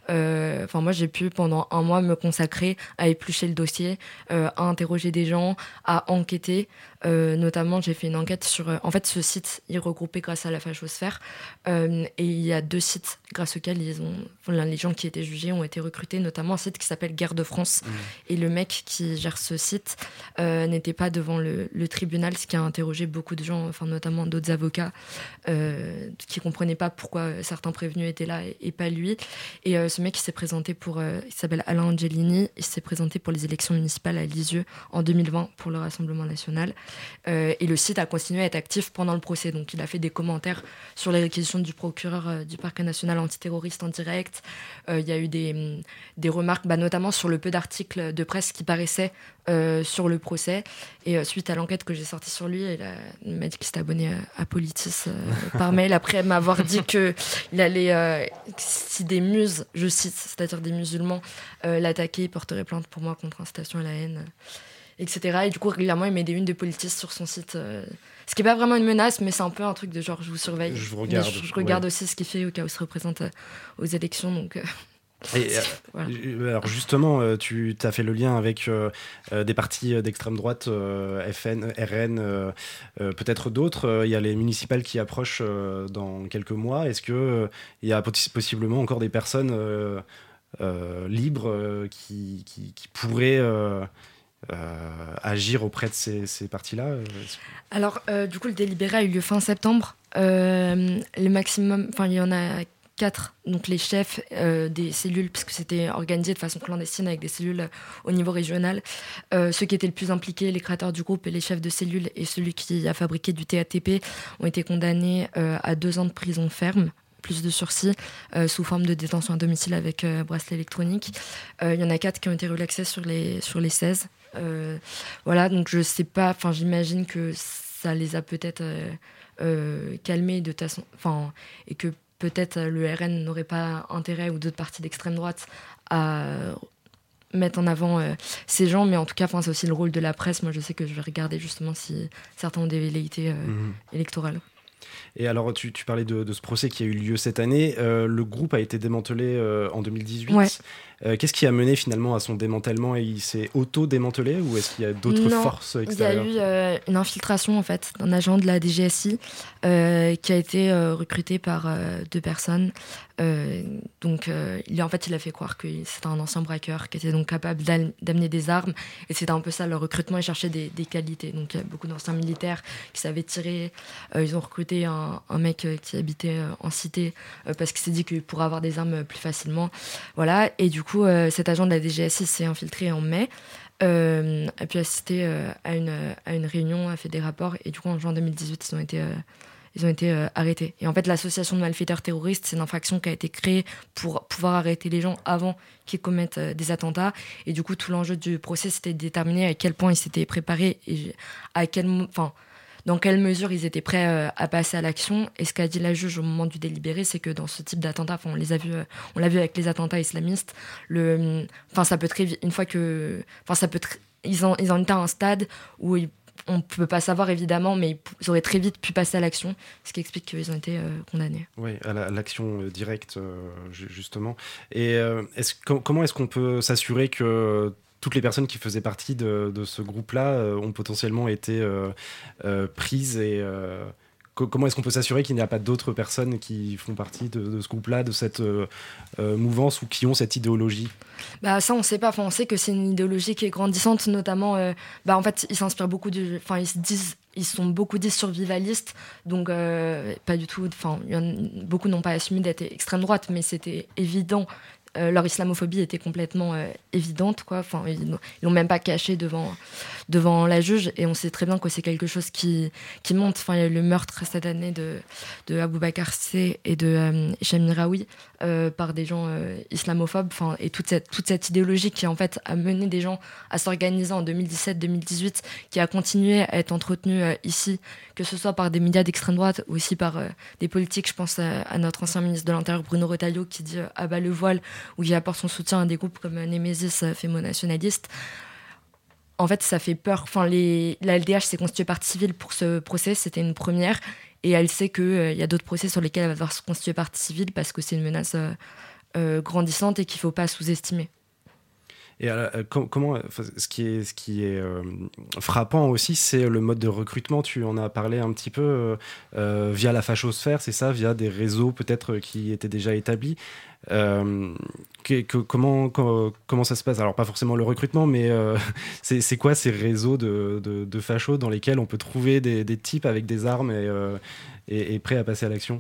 moi j'ai pu pendant un mois me consacrer à éplucher le dossier, à interroger des gens, à enquêter. Notamment, j'ai fait une enquête sur... en fait, ce site est regroupé grâce à la Fachosphère. Et il y a 2 sites grâce auxquels les gens qui étaient jugés ont été recrutés, notamment un site qui s'appelle Guerre de France. Et le mec qui gère ce site n'était pas devant le tribunal, ce qui a interrogé beaucoup de gens, notamment d'autres avocats, qui ne comprenaient pas pourquoi certains prévenus étaient là et pas lui. Et ce mec, il s'est présenté il s'appelle Alain Angelini, il s'est présenté pour les élections municipales à Lisieux en 2020 pour le Rassemblement National. Et le site a continué à être actif pendant le procès. Donc il a fait des commentaires sur les réquisitions du procureur du parquet national antiterroriste en direct. Il y a eu des remarques, notamment sur le peu d'articles de presse qui paraissaient sur le procès. Et suite à l'enquête que j'ai sortie sur lui, il m'a dit qu'il s'était abonné à Politis par mail après m'avoir dit qu'il allait, si des muses, je cite, c'est-à-dire des musulmans, l'attaquaient, il porterait plainte pour moi contre incitation à la haine, etc. Et du coup, régulièrement, il met des unes de Politis sur son site. Ce qui n'est pas vraiment une menace, mais c'est un peu un truc de genre, je vous surveille. Je vous regarde. Je regarde aussi ce qu'il fait au cas où il se représente aux élections. Donc, et, voilà. Alors justement, tu as fait le lien avec des partis d'extrême droite, FN, RN, peut-être d'autres. Il y a les municipales qui approchent dans quelques mois. Est-ce qu'il y a possiblement encore des personnes libres qui pourraient... agir auprès de ces partis-là? Alors, du coup, le délibéré a eu lieu fin septembre. Le maximum, il y en a 4, donc les chefs des cellules, puisque c'était organisé de façon clandestine avec des cellules au niveau régional. Ceux qui étaient le plus impliqués, les créateurs du groupe et les chefs de cellules, et celui qui a fabriqué du TATP, ont été condamnés à 2 ans de prison ferme, plus de sursis, sous forme de détention à domicile avec bracelet électronique. Il y en a 4 qui ont été relaxés sur les 16. Voilà, donc je sais pas, j'imagine que ça les a peut-être calmés de façon, et que peut-être le RN n'aurait pas intérêt, ou d'autres partis d'extrême droite, à mettre en avant ces gens, mais en tout cas, c'est aussi le rôle de la presse. Moi, je sais que je vais regarder justement si certains ont des velléités électorales. Et alors, tu parlais de ce procès qui a eu lieu cette année. Le groupe a été démantelé en 2018. Ouais. Qu'est-ce qui a mené finalement à son démantèlement? Et il s'est auto-démantelé, ou est-ce qu'il y a d'autres forces extérieures? Il y a eu une infiltration en fait d'un agent de la DGSI qui a été recruté par 2 personnes. Donc il a fait croire que c'était un ancien braqueur qui était donc capable d'amener des armes, et c'était un peu ça leur recrutement. Ils cherchaient des qualités. Donc il y a beaucoup d'anciens militaires qui savaient tirer. Ils ont recruté un mec qui habitait en cité parce qu'il s'est dit qu'il pourrait avoir des armes plus facilement. Voilà. Et du coup, cet agent de la DGSI s'est infiltré en mai, a pu assister à une réunion, a fait des rapports, et du coup en juin 2018 ils ont été arrêtés. Et en fait, l'association de malfaiteurs terroristes, c'est une infraction qui a été créée pour pouvoir arrêter les gens avant qu'ils commettent des attentats. Et du coup, tout l'enjeu du procès, c'était de déterminer à quel point ils s'étaient préparés et dans quelle mesure ils étaient prêts à passer à l'action. Et ce qu'a dit la juge au moment du délibéré, c'est que dans ce type d'attentats, on l'a vu avec les attentats islamistes, ça peut très vite, une fois que, ils en étaient à un stade où on ne peut pas savoir évidemment, mais ils auraient très vite pu passer à l'action, ce qui explique qu'ils ont été condamnés. Oui, à l'action directe, justement. Et comment est-ce qu'on peut s'assurer que toutes les personnes qui faisaient partie de ce groupe-là ont potentiellement été prises, et comment est-ce qu'on peut s'assurer qu'il n'y a pas d'autres personnes qui font partie de ce groupe-là, de cette mouvance ou qui ont cette idéologie ? Bah ça on sait pas, on sait que c'est une idéologie qui est grandissante, notamment en fait ils s'inspirent beaucoup ils sont beaucoup dit survivalistes, donc pas du tout, beaucoup n'ont pas assumé d'être extrême droite, mais c'était évident. Leur islamophobie était complètement évidente, quoi. Ils l'ont même pas caché devant la juge, et on sait très bien que c'est quelque chose qui monte. Il y a eu le meurtre cette année de Aboubacar C et de Hicham Miraoui par des gens islamophobes, et toute cette idéologie qui en fait a mené des gens à s'organiser en 2017-2018, qui a continué à être entretenue ici, que ce soit par des médias d'extrême droite ou aussi par des politiques. Je pense à notre ancien ministre de l'Intérieur Bruno Retailleau qui dit « abat le voile », ou qui apporte son soutien à des groupes comme Némésis fémo-nationaliste. En fait, ça fait peur. La LDH s'est constituée partie civile pour ce procès, c'était une première, et elle sait qu'il y a d'autres procès sur lesquels elle va devoir se constituer partie civile parce que c'est une menace grandissante et qu'il ne faut pas sous-estimer. Et ce qui est frappant aussi, c'est le mode de recrutement. Tu en as parlé un petit peu via la fachosphère, c'est ça, via des réseaux peut-être qui étaient déjà établis. Comment ça se passe ? Alors pas forcément le recrutement, mais c'est quoi ces réseaux de fachos dans lesquels on peut trouver des types avec des armes et prêts à passer à l'action ?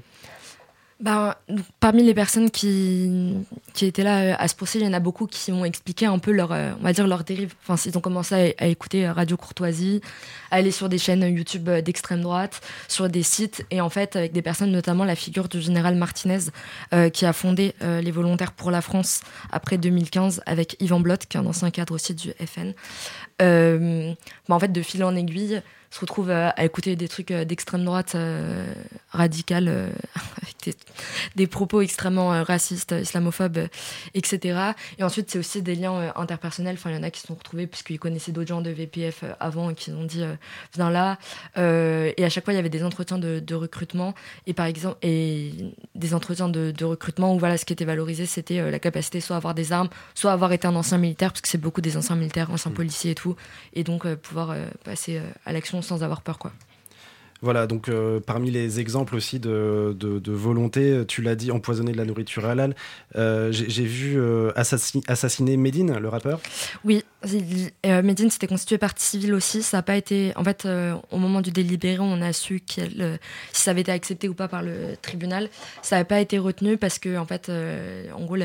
Parmi les personnes qui étaient là à ce procès, il y en a beaucoup qui ont expliqué un peu leur dérive. Ils ont commencé à écouter Radio Courtoisie, à aller sur des chaînes YouTube d'extrême droite, sur des sites, et en fait avec des personnes, notamment la figure du général Martinez qui a fondé les Volontaires pour la France après 2015 avec Yvan Blotte, qui est un ancien cadre aussi du FN. En fait, de fil en aiguille, se retrouve à écouter des trucs d'extrême droite radicale avec des propos extrêmement racistes, islamophobes, etc. Et ensuite, c'est aussi des liens interpersonnels. Il y en a qui se sont retrouvés puisqu'ils connaissaient d'autres gens de VPF avant et qui ont dit viens là. Et à chaque fois, il y avait des entretiens de recrutement. Et par exemple, des entretiens de recrutement où ce qui était valorisé, c'était la capacité soit à avoir des armes, soit à avoir été un ancien militaire, parce que c'est beaucoup des anciens militaires, anciens policiers et tout. Et donc, pouvoir passer à l'action sans avoir peur, quoi. Voilà, donc parmi les exemples aussi de volonté, tu l'as dit, empoisonner de la nourriture halal. J'ai vu assassiner Medine, le rappeur. Oui, Medine s'était constituée partie civile aussi. Ça n'a pas été... En fait, au moment du délibéré, on a su si ça avait été accepté ou pas par le tribunal. Ça n'a pas été retenu parce que, en fait, en gros,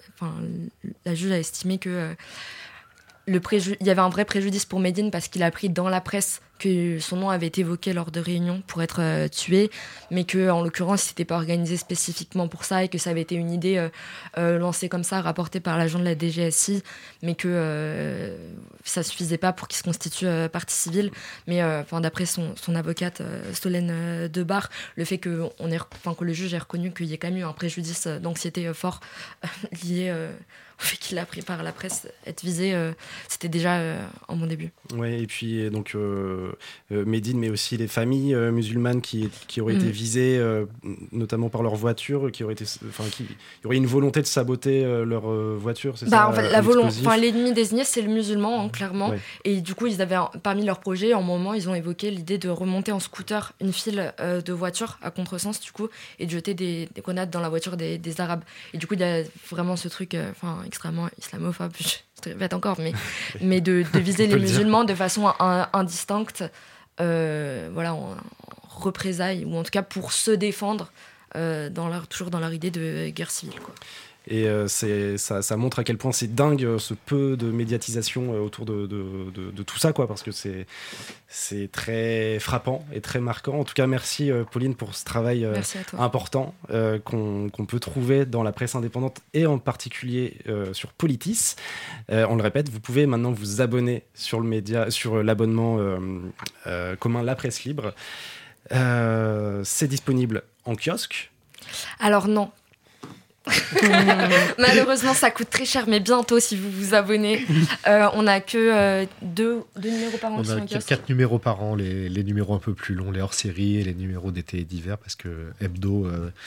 la juge a estimé que... il y avait un vrai préjudice pour Medine parce qu'il a appris dans la presse que son nom avait été évoqué lors de réunions pour être tué, mais que en l'occurrence, il s'était pas organisé spécifiquement pour ça et que ça avait été une idée lancée comme ça, rapportée par l'agent de la DGSI, mais que ça suffisait pas pour qu'il se constitue partie civile. Mais d'après son avocate Solène Debar, le fait que le juge ait reconnu qu'il y ait quand même eu un préjudice d'anxiété fort lié au fait qu'il a pris par la presse être visé, c'était déjà en bon début. Ouais, et puis donc Medine, mais aussi les familles musulmanes qui auraient été visées, notamment par leur voiture, il y aurait une volonté de saboter leur voiture, c'est ça? En fait, l'ennemi désigné, c'est le musulman, clairement. Ouais. Et du coup, ils avaient parmi leurs projets, en moment, ils ont évoqué l'idée de remonter en scooter une file de voitures à contresens, du coup, et de jeter des grenades dans la voiture des Arabes. Et du coup, il y a vraiment ce truc extrêmement islamophobe, je répète encore, mais de viser les musulmans de façon indistincte, en représailles, ou en tout cas pour se défendre, toujours dans leur idée de guerre civile, quoi. Et ça montre à quel point c'est dingue ce peu de médiatisation autour de tout ça, quoi, parce que c'est très frappant et très marquant. En tout cas, merci Pauline pour ce travail important qu'on peut trouver dans la presse indépendante et en particulier sur Politis. On le répète, vous pouvez maintenant vous abonner sur l'abonnement commun La Presse Libre. C'est disponible en kiosque. Alors non. Malheureusement, ça coûte très cher, mais bientôt, si vous vous abonnez, on n'a que deux numéros par an. On a 4 numéros par an, les numéros un peu plus longs, les hors-séries et les numéros d'été et d'hiver, parce que hebdo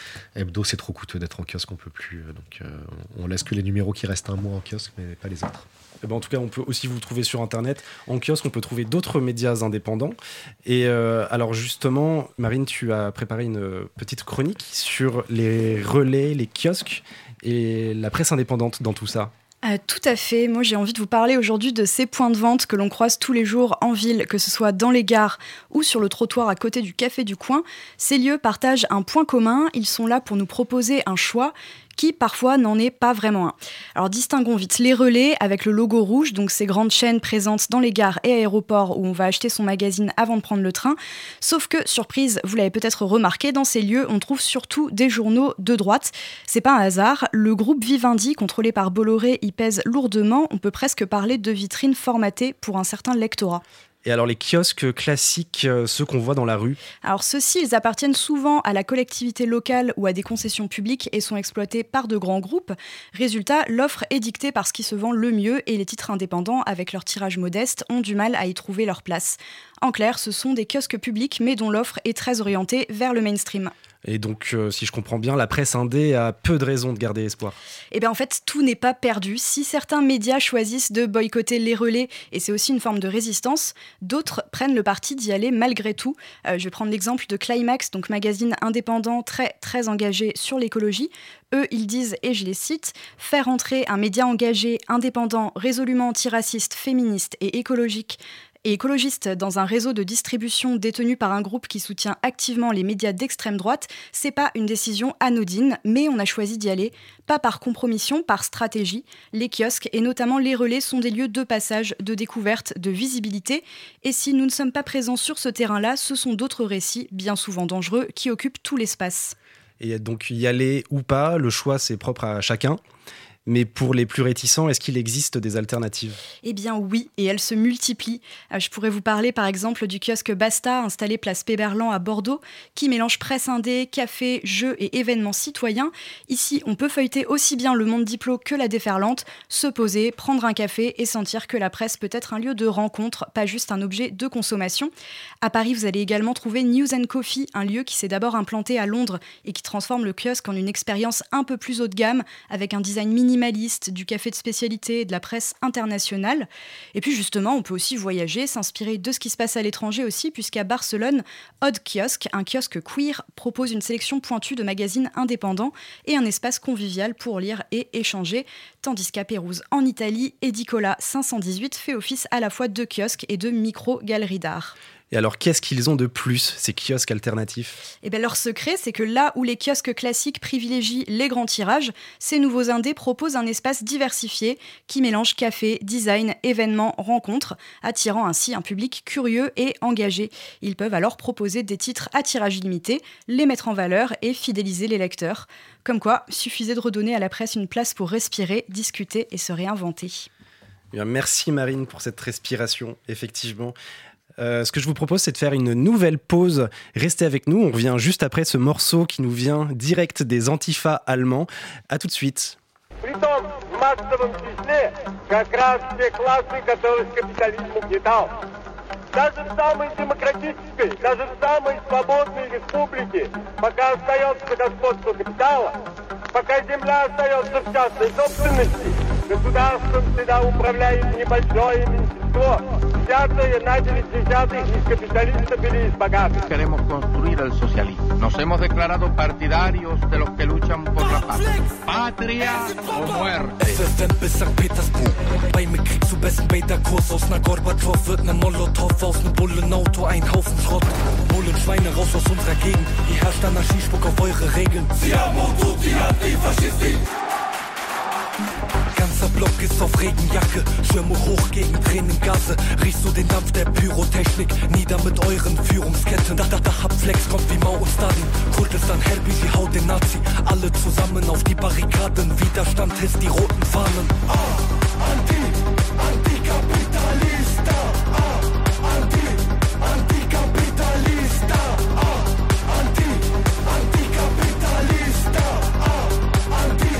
c'est trop coûteux d'être en kiosque, on peut plus. Donc on laisse que les numéros qui restent un mois en kiosque, mais pas les autres. Eh ben, en tout cas, on peut aussi vous trouver sur Internet. En kiosque, on peut trouver d'autres médias indépendants. Et alors justement, Marine, tu as préparé une petite chronique sur les relais, les kiosques et la presse indépendante dans tout ça. Tout à fait. Moi, j'ai envie de vous parler aujourd'hui de ces points de vente que l'on croise tous les jours en ville, que ce soit dans les gares ou sur le trottoir à côté du café du coin. Ces lieux partagent un point commun. Ils sont là pour nous proposer un choix qui parfois n'en est pas vraiment un. Alors distinguons vite les relais avec le logo rouge, donc ces grandes chaînes présentes dans les gares et aéroports où on va acheter son magazine avant de prendre le train. Sauf que, surprise, vous l'avez peut-être remarqué, dans ces lieux, on trouve surtout des journaux de droite. C'est pas un hasard, le groupe Vivendi, contrôlé par Bolloré, y pèse lourdement. On peut presque parler de vitrines formatées pour un certain lectorat. Et alors les kiosques classiques, ceux qu'on voit dans la rue? Alors ceux-ci, ils appartiennent souvent à la collectivité locale ou à des concessions publiques et sont exploités par de grands groupes. Résultat, l'offre est dictée par ce qui se vend le mieux et les titres indépendants, avec leur tirage modeste, ont du mal à y trouver leur place. En clair, ce sont des kiosques publics mais dont l'offre est très orientée vers le mainstream. Et donc, si je comprends bien, la presse indé a peu de raisons de garder espoir. Eh bien, en fait, tout n'est pas perdu. Si certains médias choisissent de boycotter les relais, et c'est aussi une forme de résistance, d'autres prennent le parti d'y aller malgré tout. Je vais prendre l'exemple de Climax, donc magazine indépendant très, très engagé sur l'écologie. Eux, ils disent, et je les cite, « Faire entrer un média engagé, indépendant, résolument antiraciste, féministe et écologique » et écologiste dans un réseau de distribution détenu par un groupe qui soutient activement les médias d'extrême droite, c'est pas une décision anodine, mais on a choisi d'y aller, pas par compromission, par stratégie. Les kiosques et notamment les relais sont des lieux de passage, de découverte, de visibilité. Et si nous ne sommes pas présents sur ce terrain-là, ce sont d'autres récits, bien souvent dangereux, qui occupent tout l'espace. Et donc y aller ou pas, le choix c'est propre à chacun. Mais pour les plus réticents, est-ce qu'il existe des alternatives ? Eh bien oui, et elles se multiplient. Je pourrais vous parler par exemple du kiosque Basta, installé place Péberlan à Bordeaux, qui mélange presse indé, café, jeux et événements citoyens. Ici, on peut feuilleter aussi bien le Monde Diplo que la Déferlante, se poser, prendre un café et sentir que la presse peut être un lieu de rencontre, pas juste un objet de consommation. À Paris, vous allez également trouver News & Coffee, un lieu qui s'est d'abord implanté à Londres et qui transforme le kiosque en une expérience un peu plus haut de gamme, avec un design minimaliste, du café de spécialité et de la presse internationale. Et puis justement, on peut aussi voyager, s'inspirer de ce qui se passe à l'étranger aussi, puisqu'à Barcelone, Odd Kiosque, un kiosque queer, propose une sélection pointue de magazines indépendants et un espace convivial pour lire et échanger, tandis qu'à Pérouse, en Italie, Edicola 518 fait office à la fois de kiosque et de micro-galerie d'art. Et alors, qu'est-ce qu'ils ont de plus, ces kiosques alternatifs ? Eh bien, leur secret, c'est que là où les kiosques classiques privilégient les grands tirages, ces nouveaux indés proposent un espace diversifié qui mélange café, design, événements, rencontres, attirant ainsi un public curieux et engagé. Ils peuvent alors proposer des titres à tirage limité, les mettre en valeur et fidéliser les lecteurs. Comme quoi, suffisait de redonner à la presse une place pour respirer, discuter et se réinventer. Eh bien, merci Marine pour cette respiration, effectivement. Ce que je vous propose, c'est de faire une nouvelle pause. Restez avec nous, on revient juste après ce morceau qui nous vient direct des Antifa allemands. À tout de suite. Притом в массовом числе как раз те классы, которых капитализм угнетал. Даже в самой демократической, даже в самой свободной республике, пока остается господство капитала, пока земля остается в частной собственности, государством всегда управляет небольшое меньшинство. Взятые на 10 из капиталистов или из богатых. Queremos construir el socialismo. Nos hemos declarado partidarios de los que luchan por la paz. Patria o muerte. FFM bis St. Petersburg. Bei mir kriegst du besten Beta-Kurs aus ner Gorbatschow wird ner Molotow aus nem Bullenauto ein Haufen Schrott. Bullenschweine raus aus unserer Gegend. Die herrscht Anarchie, spuck auf eure Regeln. Siamo tutti antifascisti. Ganzer Block ist auf Regenjacke, Schirme hoch gegen Tränengase. Riechst du den Dampf der Pyrotechnik, nieder mit euren Führungsketten. Da hab Flex, kommt wie Mao und Stalin. Kurdistan, Herbie, sie haut den Nazi. Alle zusammen auf die Barrikaden, Widerstand hisst die roten Fahnen. Antikapitalista, antikapitalista, antikapitalista,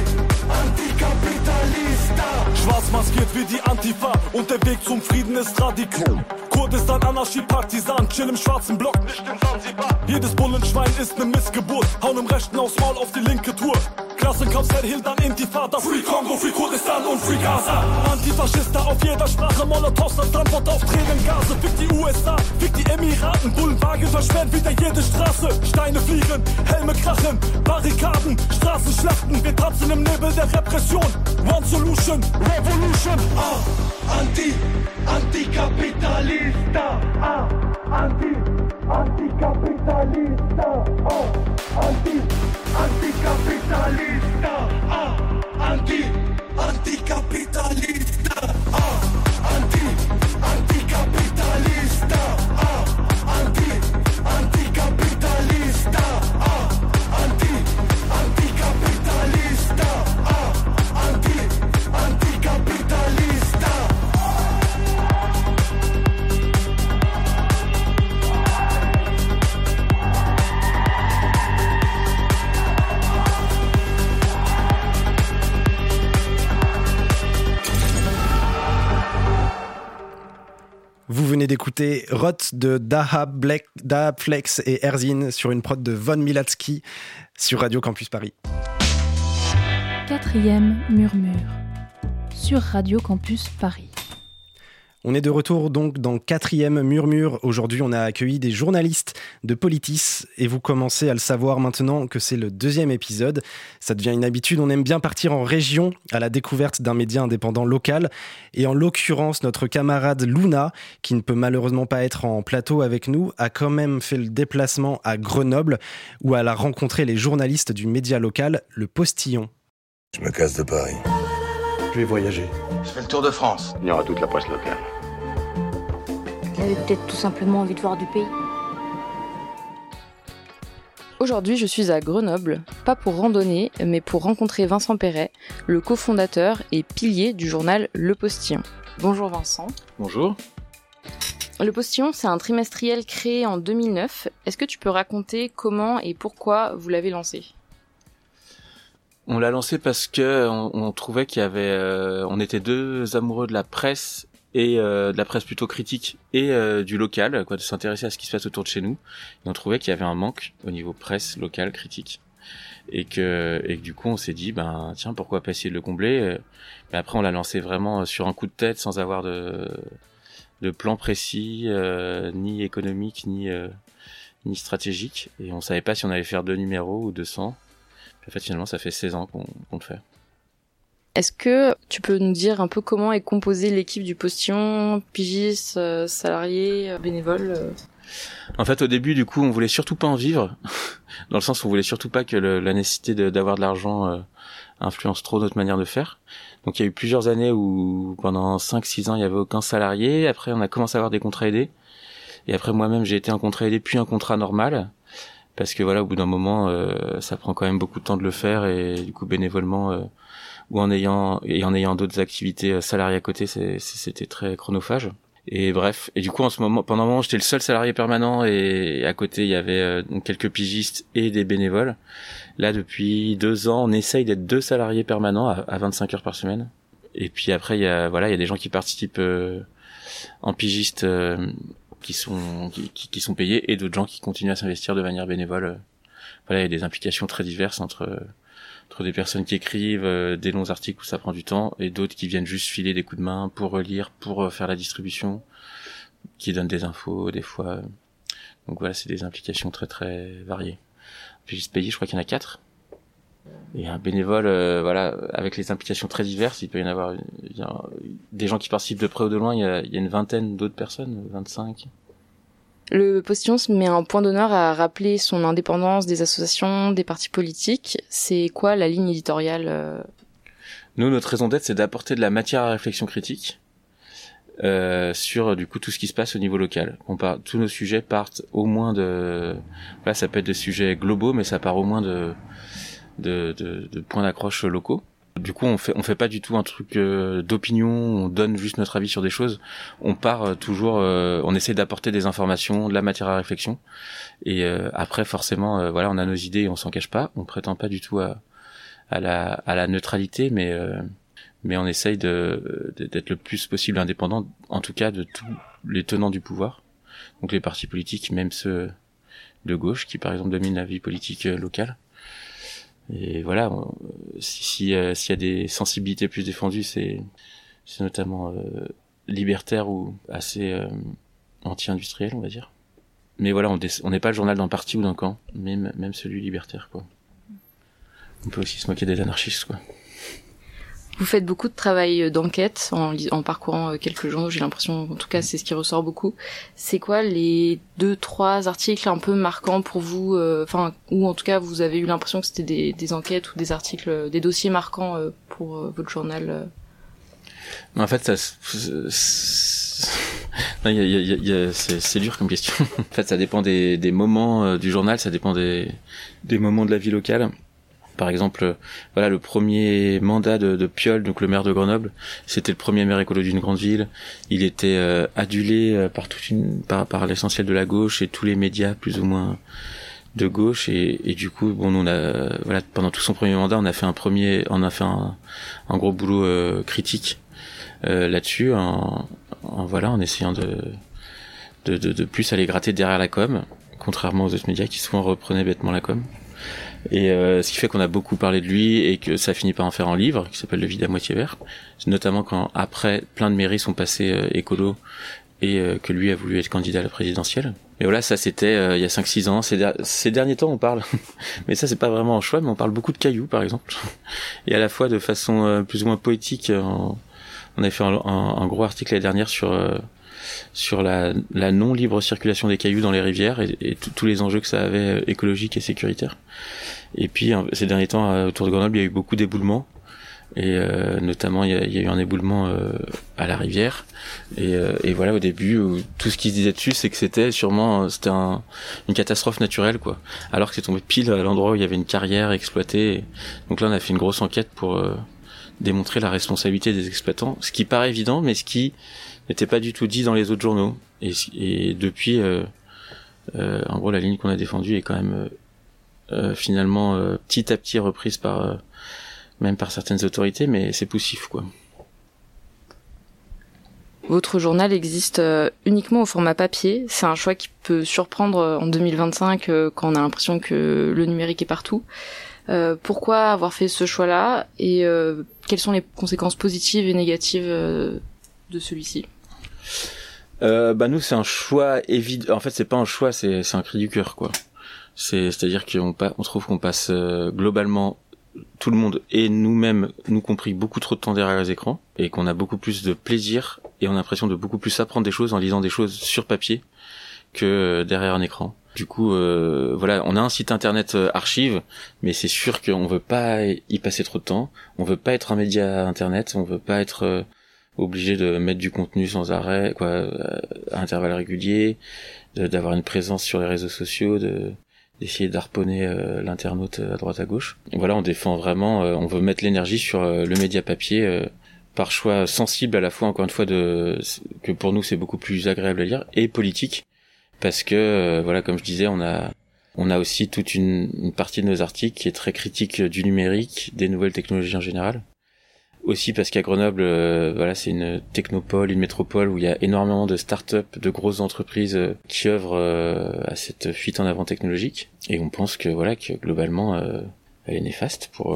wie die Antifa und der Weg zum Frieden ist radikal. Kurdistan, Anarchie, Partisan, chill im schwarzen Block, nicht in Zanzibar. Jedes Bullenschwein ist ne Missgeburt, hauen im Rechten aufs Maul auf die linke Tour. Klassenkampf, Hill, dann Intifada, Free Kongo, Free Kurdistan und Free Gaza. Antifaschista auf jeder Sprache, Molotovs als Antwort auf Tränengase. Fick die USA, fick die Emiraten, Bullenwagen versperren wieder jede Straße. Steine fliegen, Helme krachen, Barrikaden, Straßenschlachten. Wir tanzen im Nebel der Repression. One Solution, Revolution. Antikapitalista. Antikapitalista. Antikapitalista. Antikapitalista. Antikapitalista. Antikapitalista. Antikapitalista. Antikapitalista. Vous venez d'écouter Rot de Dahab Flex et Erzin sur une prod de Von Milatsky sur Radio Campus Paris. 4e murmure sur Radio Campus Paris. On est de retour donc dans 4e murmure. Aujourd'hui, on a accueilli des journalistes de Politis et vous commencez à le savoir maintenant que c'est le 2e épisode. Ça devient une habitude, on aime bien partir en région à la découverte d'un média indépendant local. Et en l'occurrence, notre camarade Luna, qui ne peut malheureusement pas être en plateau avec nous, a quand même fait le déplacement à Grenoble où elle a rencontré les journalistes du média local, Le Postillon. Je me casse de Paris. Je vais voyager. Je fais le tour de France. Il y aura toute la presse locale. Il avait peut-être tout simplement envie de voir du pays. Aujourd'hui, je suis à Grenoble, pas pour randonner, mais pour rencontrer Vincent Perret, le cofondateur et pilier du journal Le Postillon. Bonjour Vincent. Bonjour. Le Postillon, c'est un trimestriel créé en 2009. Est-ce que tu peux raconter comment et pourquoi vous l'avez lancé ? On l'a lancé parce que on trouvait qu'il y avait, on était deux amoureux de la presse et de la presse plutôt critique et du local, quoi, de s'intéresser à ce qui se passe autour de chez nous. Et on trouvait qu'il y avait un manque au niveau presse locale critique et que du coup on s'est dit tiens, pourquoi pas essayer de le combler. Mais après on l'a lancé vraiment sur un coup de tête sans avoir de plan précis, ni économique ni stratégique, et on savait pas si on allait faire 2 numéros ou 200. En fait, finalement, ça fait 16 ans qu'on le fait. Est-ce que tu peux nous dire un peu comment est composée l'équipe du Postillon, pigistes, salariés, bénévoles En fait, au début, du coup, on voulait surtout pas en vivre, dans le sens où on voulait surtout pas que la nécessité d'avoir de l'argent influence trop notre manière de faire. Donc, il y a eu plusieurs années où, pendant 5-6 ans, il y avait aucun salarié. Après, on a commencé à avoir des contrats aidés. Et après, moi-même, j'ai été un contrat aidé, puis un contrat normal. Parce que voilà, au bout d'un moment, ça prend quand même beaucoup de temps de le faire, et du coup bénévolement ou en ayant d'autres activités salariées à côté, c'était très chronophage. Et bref, et du coup pendant un moment, j'étais le seul salarié permanent, et à côté il y avait quelques pigistes et des bénévoles. Là, depuis 2 ans, on essaye d'être 2 salariés permanents à 25 heures par semaine. Et puis après, il y a des gens qui participent en pigiste. Qui sont payés, et d'autres gens qui continuent à s'investir de manière bénévole. Voilà, il y a des implications très diverses entre des personnes qui écrivent des longs articles où ça prend du temps, et d'autres qui viennent juste filer des coups de main pour relire, pour faire la distribution, qui donnent des infos des fois. Donc voilà, c'est des implications très très variées. Puis juste payé, je crois qu'il y en a 4. Et un bénévole, avec les implications très diverses, il peut y en avoir des gens qui participent de près ou de loin, il y a une vingtaine d'autres personnes, 25. Le Postillon se met un point d'honneur à rappeler son indépendance des associations, des partis politiques. C'est quoi la ligne éditoriale Nous, notre raison d'être, c'est d'apporter de la matière à réflexion critique sur du coup tout ce qui se passe au niveau local. Tous nos sujets partent au moins ça peut être des sujets globaux, mais ça part au moins de points d'accroche locaux. Du coup, on fait pas du tout un truc d'opinion, on donne juste notre avis sur des choses. On part toujours, on essaie d'apporter des informations, de la matière à réflexion. Et après, forcément, on a nos idées et on s'en cache pas. On prétend pas du tout à la neutralité, mais mais on essaye d'être le plus possible indépendant, en tout cas de tous les tenants du pouvoir, donc les partis politiques, même ceux de gauche qui par exemple dominent la vie politique locale. Et voilà, s'il y a des sensibilités plus défendues, c'est notamment libertaire ou assez anti-industriel, on va dire. Mais voilà, on n'est pas le journal d'un parti ou d'un camp, même celui libertaire, quoi. On peut aussi se moquer des anarchistes, quoi. Vous faites beaucoup de travail d'enquête en parcourant quelques journaux, j'ai l'impression, en tout cas c'est ce qui ressort beaucoup. C'est quoi les 2-3 articles un peu marquants pour vous, ou en tout cas vous avez eu l'impression que c'était des enquêtes ou des articles, des dossiers marquants pour votre journal En fait, c'est dur comme question. En fait, ça dépend des moments du journal, ça dépend des moments de la vie locale. Par exemple, voilà, le premier mandat de Piolle, donc le maire de Grenoble, c'était le premier maire écolo d'une grande ville. Il était adulé par l'essentiel de la gauche et tous les médias plus ou moins de gauche. Et du coup, bon, nous, voilà, pendant tout son premier mandat, on a fait un gros boulot critique là-dessus, en essayant de plus aller gratter derrière la com, contrairement aux autres médias qui souvent reprenaient bêtement la com. Et ce qui fait qu'on a beaucoup parlé de lui et que ça finit par en faire un livre qui s'appelle Le vide à moitié vert, notamment quand après plein de mairies sont passées écolo et que lui a voulu être candidat à la présidentielle. Mais voilà, ça c'était il y a 5-6 ans. Ces derniers temps on parle, mais ça c'est pas vraiment un choix, mais on parle beaucoup de cailloux par exemple, et à la fois de façon plus ou moins poétique. On avait fait un gros article l'année dernière sur la non libre circulation des cailloux dans les rivières et tous les enjeux que ça avait écologiques et sécuritaires. Et puis ces derniers temps autour de Grenoble il y a eu beaucoup d'éboulements et notamment il y a eu un éboulement à la rivière et voilà, au début tout ce qui se disait dessus c'est que c'était une catastrophe naturelle, quoi, alors que c'est tombé pile à l'endroit où il y avait une carrière exploitée. Donc là on a fait une grosse enquête pour démontrer la responsabilité des exploitants, ce qui paraît évident mais ce qui n'était pas du tout dit dans les autres journaux. Et depuis, en gros, la ligne qu'on a défendue est quand même finalement petit à petit reprise même par certaines autorités, mais c'est poussif, quoi. Votre journal existe uniquement au format papier. C'est un choix qui peut surprendre en 2025 quand on a l'impression que le numérique est partout. Pourquoi avoir fait ce choix-là et quelles sont les conséquences positives et négatives de celui-ci? Nous c'est un choix évident. En fait c'est pas un choix, c'est un cri du cœur, quoi. C'est-à-dire qu'on trouve qu'on passe globalement, tout le monde et nous-mêmes, nous compris, beaucoup trop de temps derrière les écrans et qu'on a beaucoup plus de plaisir et on a l'impression de beaucoup plus apprendre des choses en lisant des choses sur papier que derrière un écran. Du coup, voilà, on a un site internet archive, mais c'est sûr qu'on veut pas y passer trop de temps. On veut pas être un média internet, on veut pas être obligé de mettre du contenu sans arrêt, quoi, à intervalles réguliers, d'avoir une présence sur les réseaux sociaux, d'essayer d'harponner l'internaute à droite à gauche. Et voilà, on défend vraiment, on veut mettre l'énergie sur le média papier par choix sensible à la fois, encore une fois, que pour nous c'est beaucoup plus agréable à lire, et politique, parce que voilà, comme je disais, on a aussi toute une partie de nos articles qui est très critique du numérique, des nouvelles technologies en général. Aussi parce qu'à Grenoble, voilà, c'est une technopole, une métropole où il y a énormément de start-up, de grosses entreprises qui œuvrent à cette fuite en avant technologique. Et on pense que voilà, que globalement, elle est néfaste pour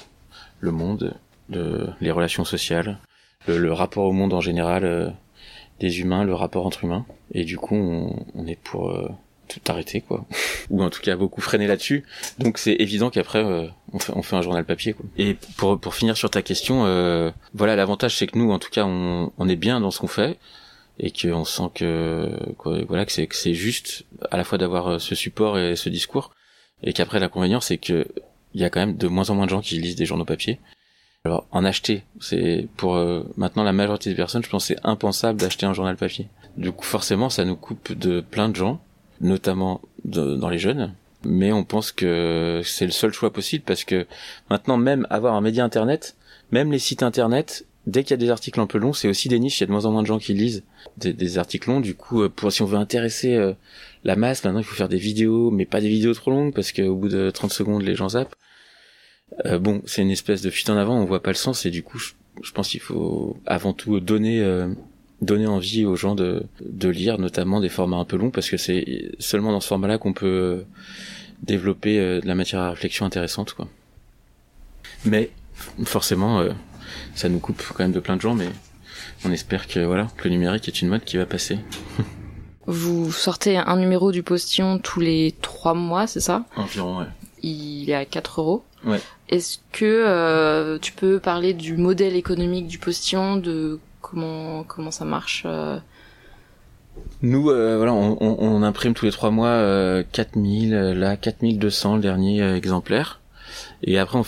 le monde, les relations sociales, le rapport au monde en général, des humains, le rapport entre humains. Et du coup, on est pour tout arrêter, quoi. Ou en tout cas beaucoup freiner là-dessus. Donc c'est évident qu'après on fait un journal papier, quoi. Et pour finir sur ta question, voilà, l'avantage c'est que nous en tout cas on est bien dans ce qu'on fait et qu'on sent que voilà, que c'est juste à la fois d'avoir ce support et ce discours, et qu'après l'inconvénient c'est que il y a quand même de moins en moins de gens qui lisent des journaux papier. Alors en acheter, c'est pour maintenant la majorité des personnes, je pense que c'est impensable d'acheter un journal papier. Du coup forcément ça nous coupe de plein de gens, notamment dans les jeunes, mais on pense que c'est le seul choix possible parce que maintenant même avoir un média internet, même les sites internet, dès qu'il y a des articles un peu longs, c'est aussi des niches, il y a de moins en moins de gens qui lisent des articles longs. Du coup, si on veut intéresser la masse, maintenant il faut faire des vidéos, mais pas des vidéos trop longues parce qu'au bout de 30 secondes les gens zappent. Bon, c'est une espèce de fuite en avant, on voit pas le sens, et du coup je pense qu'il faut avant tout donner envie aux gens de lire, notamment des formats un peu longs, parce que c'est seulement dans ce format-là qu'on peut développer de la matière à réflexion intéressante, quoi. Mais forcément, ça nous coupe quand même de plein de gens, mais on espère que le numérique est une mode qui va passer. Vous sortez un numéro du Postillon tous les 3 mois, c'est ça ? Environ, ouais. Il est à 4 €. Ouais. Est-ce que tu peux parler du modèle économique du Postillon, de comment ça marche Nous, on imprime tous les 3 mois 4200 le dernier exemplaire. Et après,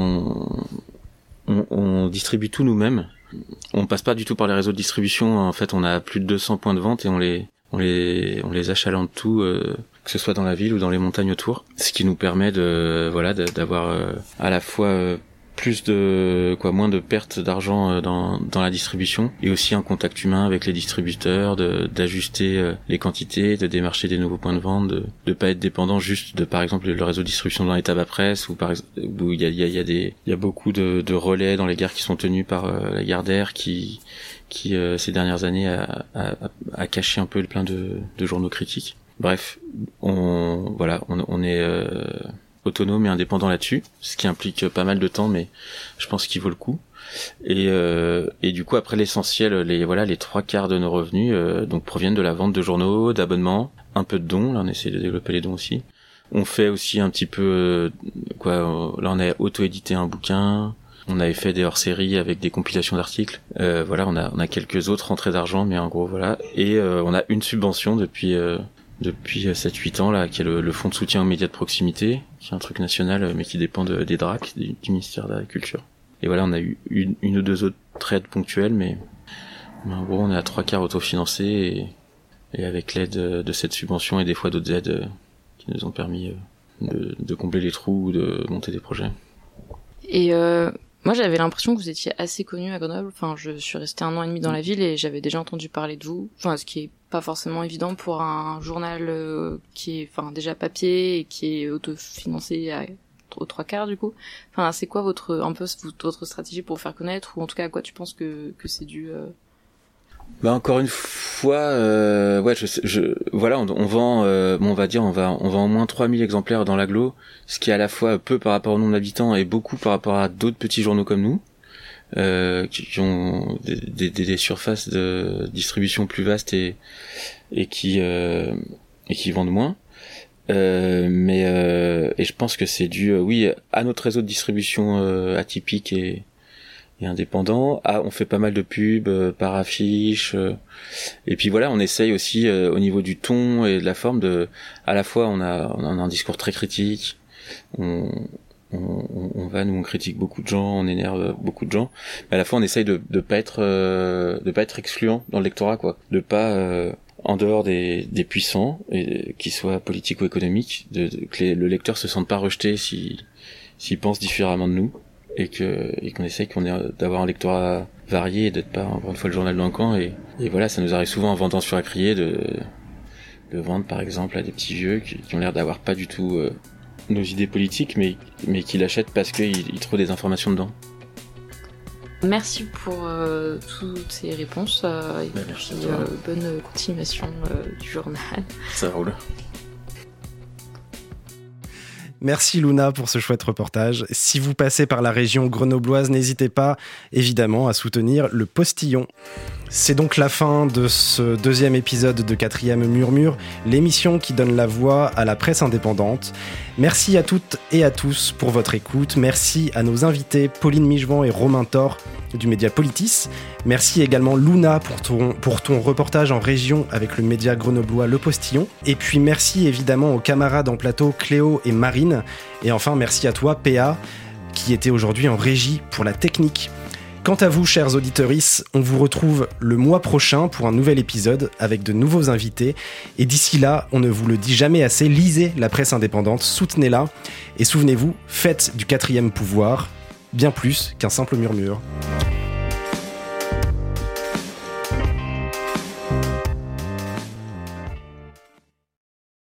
on distribue tout nous-mêmes. On passe pas du tout par les réseaux de distribution. En fait, on a plus de 200 points de vente et on les achalagne tout, que ce soit dans la ville ou dans les montagnes autour. Ce qui nous permet d'avoir à la fois moins de pertes d'argent dans la distribution, et aussi un contact humain avec les distributeurs, d'ajuster les quantités, de démarcher des nouveaux points de vente, de pas être dépendant juste de, par exemple, le réseau de distribution dans les tabac presse, où il y a beaucoup de relais dans les gares qui sont tenus par la gare d'Air qui ces dernières années a caché un peu plein de journaux critiques. Bref, on est autonome et indépendant là-dessus, ce qui implique pas mal de temps, mais je pense qu'il vaut le coup. Et du coup, après, l'essentiel, les 3/4 de nos revenus donc proviennent de la vente de journaux, d'abonnements, un peu de dons. Là, on essaie de développer les dons aussi. On fait aussi un petit peu là, on a auto-édité un bouquin. On avait fait des hors-séries avec des compilations d'articles. On a quelques autres rentrées d'argent, mais en gros, voilà. Et on a une subvention depuis 7-8 ans, là, qui est le fonds de soutien aux médias de proximité, qui est un truc national, mais qui dépend des DRAC, du ministère de l'Agriculture. Et voilà, on a eu une ou deux autres aides ponctuelles, mais en gros, on est à 3/4 autofinancés, et avec l'aide de cette subvention et des fois d'autres aides qui nous ont permis de combler les trous ou de monter des projets. Et moi, j'avais l'impression que vous étiez assez connu à Grenoble. Enfin, je suis restée 1 an et demi dans la ville et j'avais déjà entendu parler de vous. Enfin, ce qui est pas forcément évident pour un journal qui est, déjà papier et qui est autofinancé aux 3/4 du coup. Enfin, c'est quoi votre stratégie pour vous faire connaître, ou en tout cas à quoi tu penses que c'est dû Encore une fois, on vend, on va dire, on vend au moins 3000 exemplaires dans l'agglo, ce qui est à la fois peu par rapport au nombre d'habitants et beaucoup par rapport à d'autres petits journaux comme nous, qui ont des surfaces de distribution plus vastes et qui vendent moins. Et je pense que c'est dû, à notre réseau de distribution atypique et indépendant. On fait pas mal de pubs par affiche, et puis voilà, on essaye aussi au niveau du ton et de la forme à la fois on a un discours très critique, on critique beaucoup de gens, on énerve beaucoup de gens, mais à la fois on essaye de pas être excluant dans le lectorat, quoi, de pas en dehors des puissants, et qu'ils soient politiques ou économiques, que le lecteur se sente pas rejeté s'il pense différemment de nous, et qu'on essaye d'avoir un lectorat varié et d'être pas encore une fois le journal d'un camp, et voilà, ça nous arrive souvent en vendant sur à crier de vendre par exemple à des petits vieux qui ont l'air d'avoir pas du tout nos idées politiques, mais qui l'achètent parce qu'ils trouvent des informations dedans. Merci pour toutes ces réponses, merci, bonne continuation du journal. Ça roule. Merci Luna pour ce chouette reportage. Si vous passez par la région grenobloise, n'hésitez pas évidemment à soutenir le Postillon. C'est donc la fin de ce 2e épisode de 4e Murmure, l'émission qui donne la voix à la presse indépendante. Merci à toutes et à tous pour votre écoute. Merci à nos invités Pauline Michevant et Romain Thor du média Politis. Merci également Luna pour ton reportage en région avec le média grenoblois Le Postillon. Et puis merci évidemment aux camarades en plateau Cléo et Marine. Et enfin merci à toi PA qui était aujourd'hui en régie pour la technique. Quant à vous, chers auditorices, on vous retrouve le mois prochain pour un nouvel épisode avec de nouveaux invités. Et d'ici là, on ne vous le dit jamais assez, lisez la presse indépendante, soutenez-la. Et souvenez-vous, faites du 4e pouvoir bien plus qu'un simple murmure.